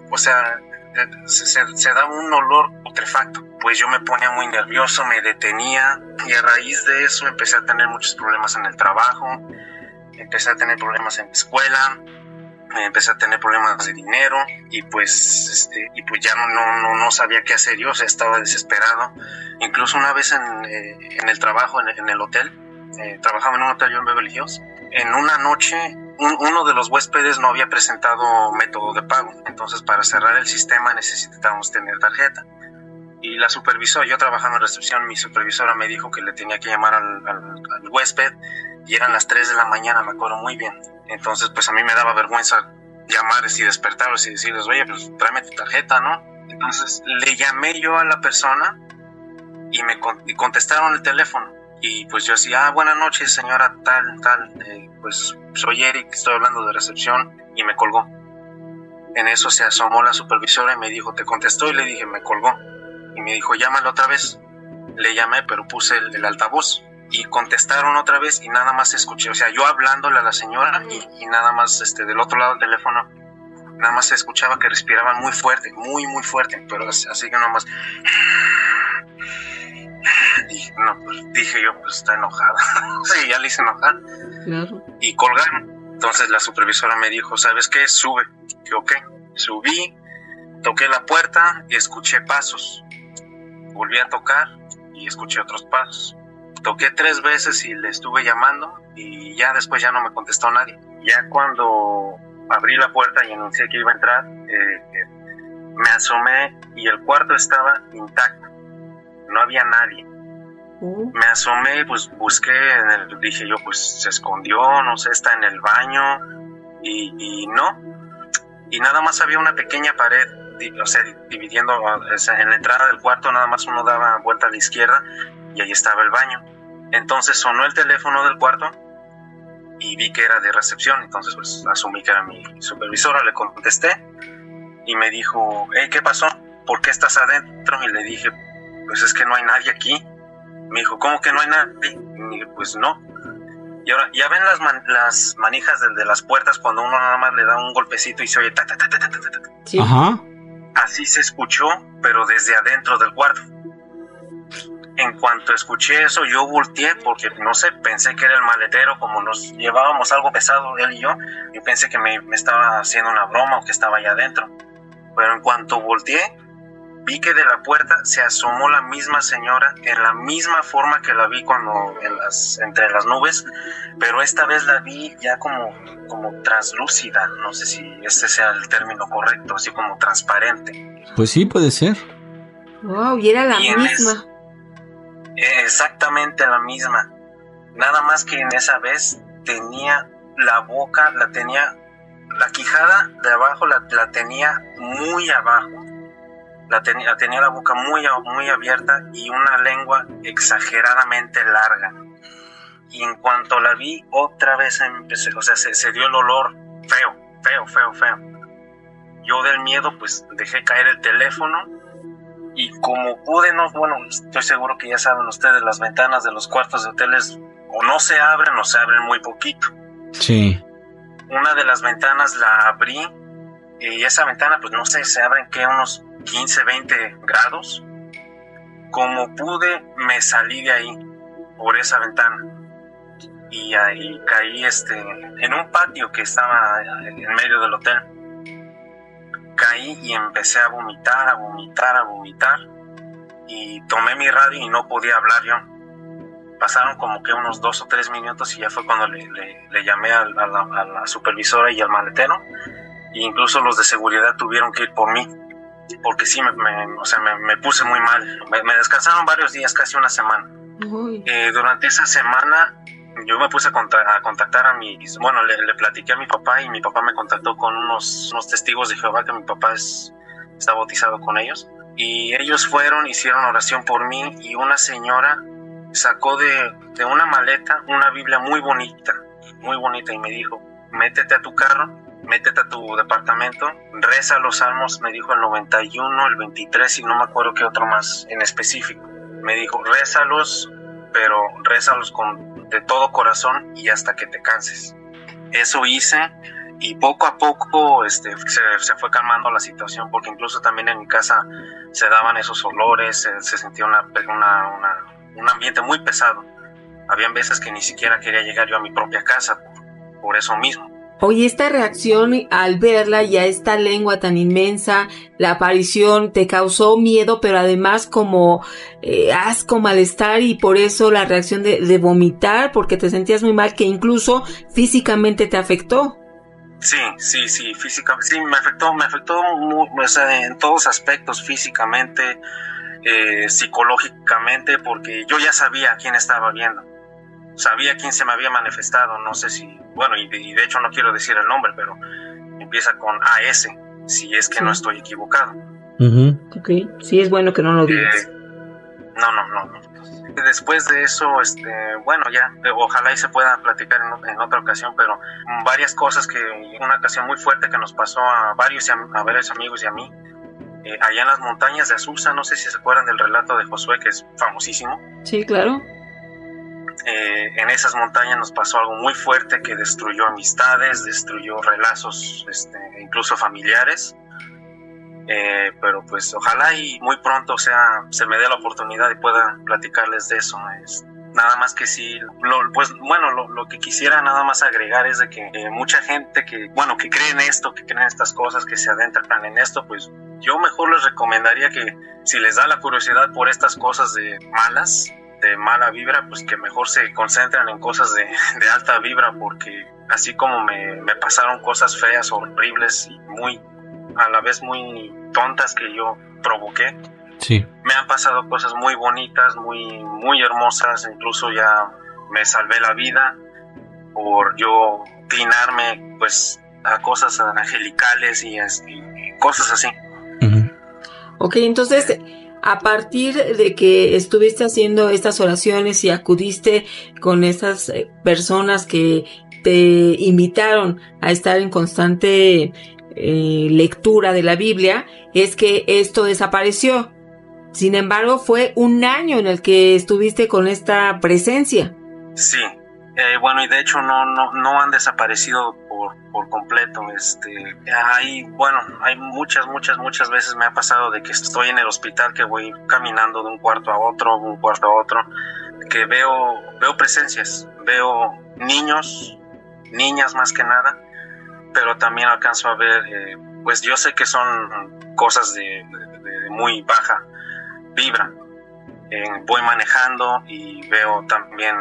se daba un olor putrefacto. Pues yo me ponía muy nervioso, me detenía, y a raíz de eso empecé a tener muchos problemas en el trabajo, empecé a tener problemas en la escuela, empecé a tener problemas de dinero, y pues ya no sabía qué hacer yo, estaba desesperado. Incluso una vez en el trabajo, en el hotel, trabajaba en un hotel yo en Beverly Hills, en una noche uno de los huéspedes no había presentado método de pago, entonces para cerrar el sistema necesitábamos tener tarjeta. Y la supervisora, yo trabajando en recepción, mi supervisora me dijo que le tenía que llamar al huésped, y eran las 3 de la mañana, me acuerdo muy bien. Entonces pues a mí me daba vergüenza llamarles y despertarlos y decirles, oye, pues tráeme tu tarjeta, ¿no? Entonces le llamé yo a la persona y contestaron el teléfono. Y pues yo decía, buenas noches, señora tal, pues soy Eric, estoy hablando de recepción, y me colgó. En eso se asomó la supervisora y me dijo, ¿te contestó? Y le dije, me colgó. Y me dijo, llámalo otra vez. Le llamé, pero puse el altavoz. Y contestaron otra vez y nada más escuché, yo hablándole a la señora y nada más del otro lado del teléfono, nada más se escuchaba que respiraban muy fuerte, muy fuerte, pero así que nada más. Y pues dije yo, pues está enojada. Sí, ya le hice enojar. Claro. Y colgaron. Entonces la supervisora me dijo, ¿sabes qué? Sube. Dije, ok. Subí, toqué la puerta y escuché pasos. Volví a tocar y escuché otros pasos. Toqué 3 veces y le estuve llamando y ya después ya no me contestó nadie. Ya cuando abrí la puerta y anuncié que iba a entrar, me asomé y el cuarto estaba intacto. No había nadie. Me asomé, pues busqué, dije yo, pues se escondió, no sé, está en el baño, y no. Y nada más había una pequeña pared, dividiendo, en la entrada del cuarto nada más uno daba vuelta a la izquierda y ahí estaba el baño. Entonces sonó el teléfono del cuarto y vi que era de recepción, entonces pues asumí que era mi supervisora, le contesté y me dijo, hey, ¿qué pasó? ¿Por qué estás adentro? Y le dije, pues es que no hay nadie aquí. Me dijo, ¿cómo que no hay nadie? Y me dije, pues no. Y ahora, ¿ya ven las manijas de las puertas cuando uno nada más le da un golpecito y se oye ta, ta, ta, ta, ta, ta, ta? Sí. Ajá. Así se escuchó, pero desde adentro del cuarto. En cuanto escuché eso, yo volteé porque, no sé, pensé que era el maletero, como nos llevábamos algo pesado, él y yo pensé que me estaba haciendo una broma o que estaba allá adentro. Pero en cuanto volteé, vi que de la puerta se asomó la misma señora en la misma forma que la vi cuando entre las nubes, pero esta vez la vi ya como translúcida, no sé si ese sea el término correcto, así como transparente. Pues sí, puede ser. Wow, y era la misma. Exactamente la misma, nada más que en esa vez tenía la boca, la tenía la quijada de abajo la tenía muy abajo, tenía la boca muy abierta y una lengua exageradamente larga. Y en cuanto la vi, otra vez se dio el olor feo. Yo del miedo pues dejé caer el teléfono y como pude, estoy seguro que ya saben ustedes, las ventanas de los cuartos de hoteles o no se abren o se abren muy poquito. Sí. Una de las ventanas la abrí y esa ventana pues no sé, se abren que unos 15, 20 grados. Como pude me salí de ahí por esa ventana y ahí caí en un patio que estaba en medio del hotel. Caí y empecé a vomitar y tomé mi radio y no podía hablar yo. Pasaron como que unos 2 o 3 minutos y ya fue cuando le llamé a la supervisora y al maletero, e incluso los de seguridad tuvieron que ir por mí porque sí me puse muy mal. Me descansaron varios días, casi una semana. Durante esa semana yo me puse a contactar a le platiqué a mi papá y mi papá me contactó con unos testigos de Jehová que mi papá está bautizado con ellos, y ellos fueron, hicieron oración por mí y una señora sacó de una maleta una Biblia muy bonita y me dijo: métete a tu carro, métete a tu departamento, reza los salmos, me dijo el 91, el 23 y no me acuerdo qué otro más en específico. Me dijo: rézalos, pero rézalos de todo corazón y hasta que te canses. Eso hice y poco a poco se fue calmando la situación, porque incluso también en mi casa se daban esos olores, se sentía un ambiente muy pesado. Habían veces que ni siquiera quería llegar yo a mi propia casa por eso mismo. Oye, esta reacción al verla y a esta lengua tan inmensa, la aparición, ¿te causó miedo, pero además como asco, malestar, y por eso la reacción de vomitar, porque te sentías muy mal, que incluso físicamente te afectó? Sí, físicamente, sí, me afectó en todos aspectos, físicamente, psicológicamente, porque yo ya sabía a quién estaba viendo. Sabía quién se me había manifestado, no sé si, y de hecho no quiero decir el nombre, pero empieza con AS, si es que no estoy equivocado. Ok, sí, es bueno que no lo digas. No. Después de eso, ya, ojalá y se pueda platicar en otra ocasión, pero varias cosas una ocasión muy fuerte que nos pasó a varios amigos y a mí, allá en las montañas de Azusa, no sé si se acuerdan del relato de Josué, que es famosísimo. Sí, claro. En esas montañas nos pasó algo muy fuerte que destruyó amistades, destruyó relazos, incluso familiares, pero pues ojalá y muy pronto se me dé la oportunidad y pueda platicarles de eso. Nada más que sí, lo que quisiera nada más agregar es de que mucha gente que cree en esto, que creen estas cosas, que se adentran en esto, pues yo mejor les recomendaría que si les da la curiosidad por estas cosas de mala vibra, pues que mejor se concentren en cosas de alta vibra, porque así como me pasaron cosas feas, horribles y a la vez muy tontas que yo provoqué, sí, me han pasado cosas muy bonitas, muy, muy hermosas. Incluso ya me salvé la vida por yo inclinarme pues a cosas angelicales y cosas así. Ok, entonces a partir de que estuviste haciendo estas oraciones y acudiste con esas personas que te invitaron a estar en constante lectura de la Biblia, es que esto desapareció. Sin embargo, fue un año en el que estuviste con esta presencia. Sí, y de hecho no han desaparecido por completo. Hay muchas veces me ha pasado de que estoy en el hospital, que voy caminando de un cuarto a otro, que veo presencias, veo niños, niñas más que nada, pero también alcanzo a ver, pues yo sé que son cosas de muy baja vibra. Voy manejando y veo también,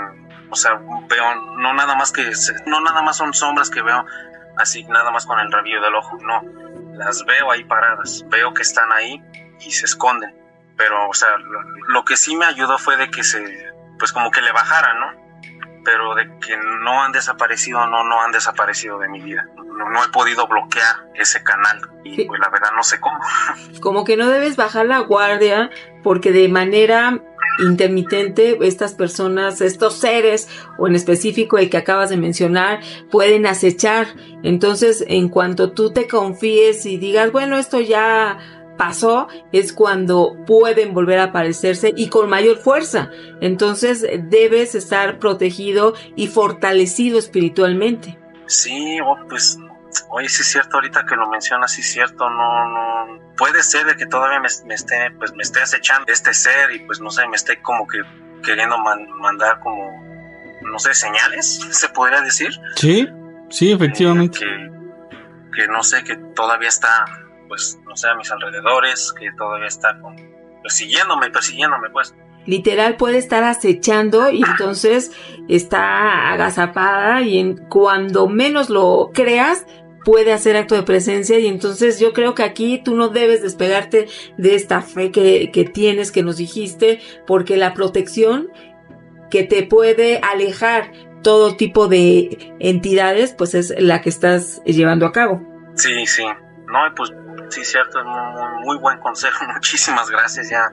no nada más son sombras que veo así nada más con el rabillo del ojo, no, las veo ahí paradas, veo que están ahí y se esconden, pero lo que sí me ayudó fue de que como que le bajaran, ¿no? pero de que no han desaparecido, no han desaparecido de mi vida. No he podido bloquear ese canal y pues la verdad no sé cómo. Como que no debes bajar la guardia, porque de manera intermitente estas personas, estos seres, o en específico el que acabas de mencionar, pueden acechar. Entonces, en cuanto tú te confíes y digas, bueno, esto ya pasó, es cuando pueden volver a aparecerse y con mayor fuerza. Entonces debes estar protegido y fortalecido espiritualmente. Sí, pues, oye, sí es cierto, ahorita que lo mencionas, sí es cierto, no, puede ser de que todavía me esté acechando este ser y pues no sé, me esté como que queriendo mandar como, no sé, señales, se podría decir. Sí, efectivamente. Que no sé, que todavía está, pues, no sé, a mis alrededores, que todavía está persiguiéndome, pues. Literal puede estar acechando y entonces está agazapada y cuando menos lo creas puede hacer acto de presencia, y entonces yo creo que aquí tú no debes despegarte de esta fe que tienes, que nos dijiste, porque la protección que te puede alejar todo tipo de entidades pues es la que estás llevando a cabo. Sí, no, pues sí, cierto, es muy buen consejo, muchísimas gracias, ya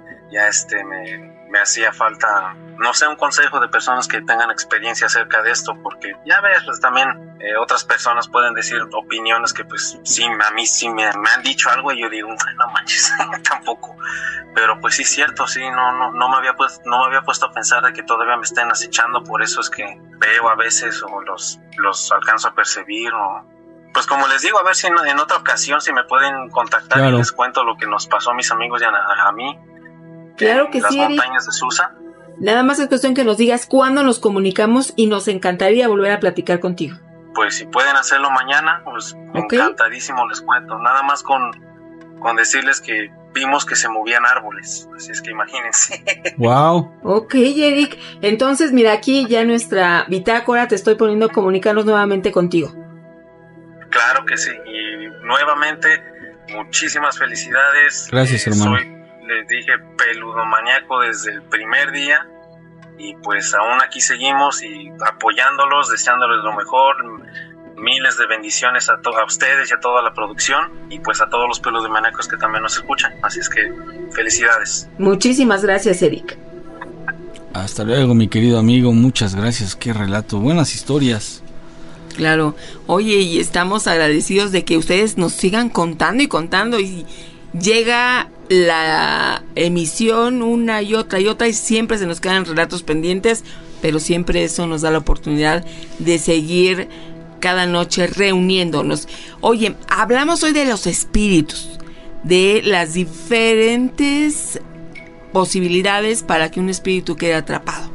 me hacía falta, no sé, un consejo de personas que tengan experiencia acerca de esto, porque ya ves, pues también otras personas pueden decir opiniones que pues sí, a mí sí me han dicho algo y yo digo, no manches, tampoco, pero pues sí es cierto, sí, no me había puesto a pensar de que todavía me estén acechando, por eso es que veo a veces o los alcanzo a percibir, o pues como les digo, a ver si en otra ocasión si me pueden contactar, claro, y les cuento lo que nos pasó a mis amigos y a mí. Claro que las sí, montañas de Susa. Nada más es cuestión que nos digas cuándo nos comunicamos y nos encantaría volver a platicar contigo. Pues si pueden hacerlo mañana, pues encantadísimo les cuento. Nada más con decirles que vimos que se movían árboles, así es que imagínense. Wow. Ok, Eric, entonces mira, aquí ya nuestra bitácora te estoy poniendo a comunicarnos nuevamente contigo. Claro que sí, y nuevamente muchísimas felicidades. Gracias, hermano. Les dije, peludomaniaco desde el primer día, y pues aún aquí seguimos y apoyándolos, deseándoles lo mejor, miles de bendiciones a ustedes y a toda la producción, y pues a todos los peludomaniacos que también nos escuchan, así es que felicidades. Muchísimas gracias, Eric. Hasta luego, mi querido amigo, muchas gracias, qué relato, buenas historias. Claro, oye, y estamos agradecidos de que ustedes nos sigan contando y llega la emisión una y otra y siempre se nos quedan relatos pendientes, pero siempre eso nos da la oportunidad de seguir cada noche reuniéndonos. Oye, hablamos hoy de los espíritus, de las diferentes posibilidades para que un espíritu quede atrapado,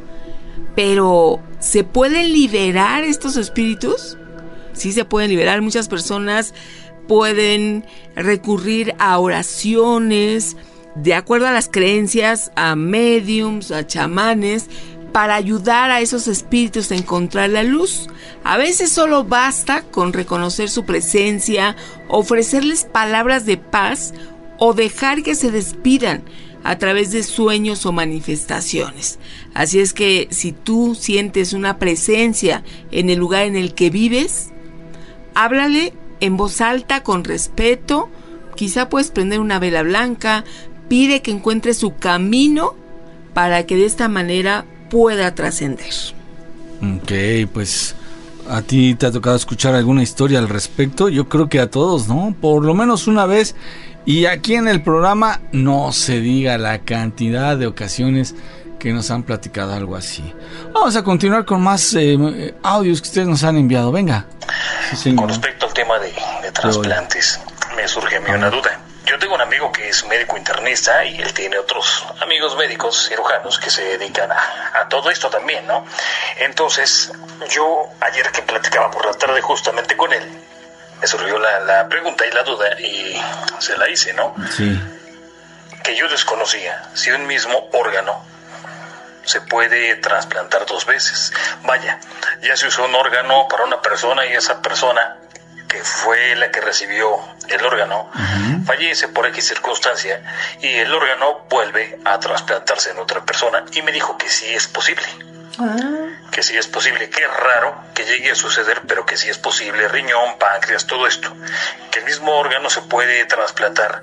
pero ¿se pueden liberar estos espíritus? Sí se pueden liberar. Muchas personas pueden recurrir a oraciones, de acuerdo a las creencias, a médiums, a chamanes, para ayudar a esos espíritus a encontrar la luz. A veces solo basta con reconocer su presencia, ofrecerles palabras de paz o dejar que se despidan a través de sueños o manifestaciones. Así es que si tú sientes una presencia en el lugar en el que vives, háblale en voz alta, con respeto. Quizá puedes prender una vela blanca, pide que encuentre su camino para que de esta manera pueda trascender. Ok, pues a ti te ha tocado escuchar alguna historia al respecto. Yo creo que a todos, ¿no? Por lo menos una vez. Y aquí en el programa no se diga la cantidad de ocasiones que nos han platicado algo así. Vamos a continuar con más audios que ustedes nos han enviado. Venga. Sí, señor. Con respecto al tema de trasplantes, me surge a mí una duda. Yo tengo un amigo que es médico internista y él tiene otros amigos médicos cirujanos que se dedican a todo esto también, ¿no? Entonces, yo ayer que platicaba por la tarde justamente con él, me surgió la pregunta y la duda y se la hice, ¿no? Sí. Que yo desconocía si un mismo órgano se puede trasplantar 2 veces. Vaya, ya se usó un órgano para una persona y esa persona, que fue la que recibió el órgano, fallece por X circunstancia y el órgano vuelve a trasplantarse en otra persona, y me dijo que sí es posible. Que sí es posible, que es raro que llegue a suceder, pero que sí es posible. Riñón, páncreas, todo esto. Que el mismo órgano se puede trasplantar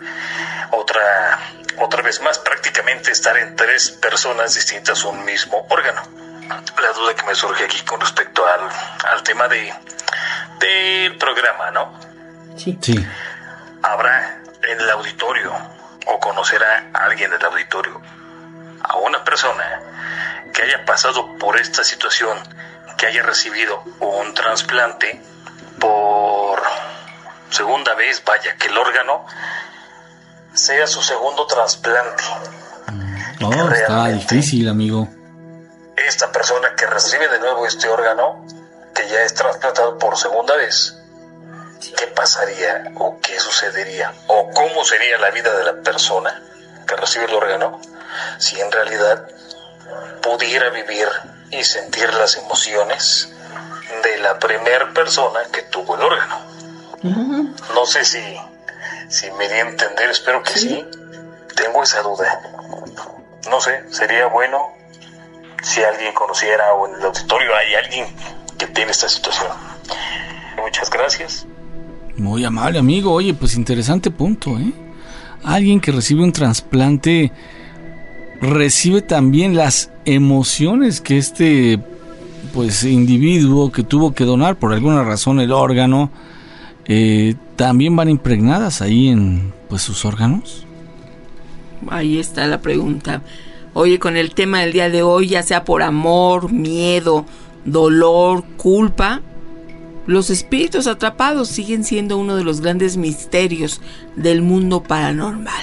otra vez más, prácticamente estar en 3 personas distintas un mismo órgano. La duda que me surge aquí con respecto al tema del programa, ¿no? Sí. ¿Habrá en el auditorio o conocerá a alguien del auditorio a una persona que haya pasado por esta situación, que haya recibido un trasplante por segunda vez, vaya, que el órgano sea su segundo trasplante? No, está difícil, amigo. Esta persona que recibe de nuevo este órgano, que ya es trasplantado por segunda vez, ¿qué pasaría o qué sucedería o cómo sería la vida de la persona que recibe el órgano si en realidad pudiera vivir y sentir las emociones de la primera persona que tuvo el órgano? No sé si me di a entender, espero que sí. Tengo esa duda. No sé, sería bueno si alguien conociera o en el auditorio hay alguien que tiene esta situación. Muchas gracias. Muy amable, amigo. Oye, pues interesante punto, ¿eh? Alguien que recibe un trasplante recibe también las emociones que pues individuo que tuvo que donar por alguna razón el órgano también van impregnadas ahí en pues sus órganos. Ahí está la pregunta. Oye, con el tema del día de hoy, ya sea por amor, miedo, dolor, culpa, los espíritus atrapados siguen siendo uno de los grandes misterios del mundo paranormal.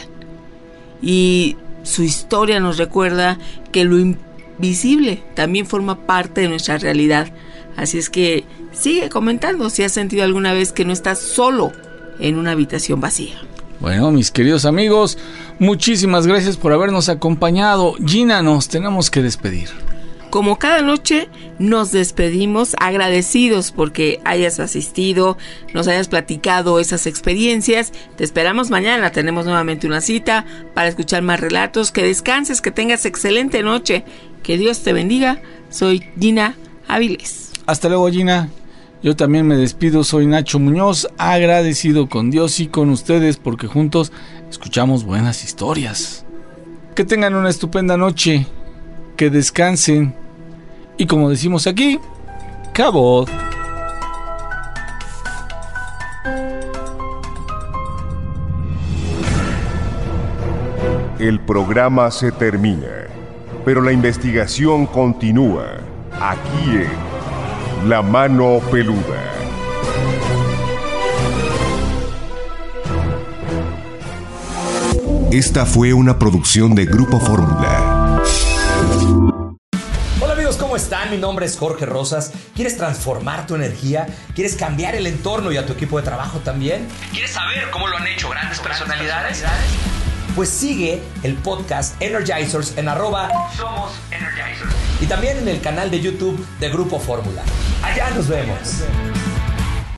Y su historia nos recuerda que lo invisible también forma parte de nuestra realidad. Así es que sigue comentando si has sentido alguna vez que no estás solo en una habitación vacía. Bueno, mis queridos amigos, muchísimas gracias por habernos acompañado. Gina, nos tenemos que despedir. Como cada noche, nos despedimos agradecidos porque hayas asistido, nos hayas platicado esas experiencias. Te esperamos mañana, tenemos nuevamente una cita para escuchar más relatos. Que descanses, que tengas excelente noche. Que Dios te bendiga. Soy Gina Avilés. Hasta luego, Gina. Yo también me despido, soy Nacho Muñoz, agradecido con Dios y con ustedes porque juntos escuchamos buenas historias. Que tengan una estupenda noche, que descansen y como decimos aquí, cabot. El programa se termina, pero la investigación continúa aquí en La Mano Peluda. Esta fue una producción de Grupo Fórmula. Hola amigos, ¿cómo están? Mi nombre es Jorge Rosas. ¿Quieres transformar tu energía? ¿Quieres cambiar el entorno y a tu equipo de trabajo también? ¿Quieres saber cómo lo han hecho grandes personalidades? Pues sigue el podcast Energizers en @Somos Energizers. y también en el canal de YouTube de Grupo Fórmula. Allá nos vemos.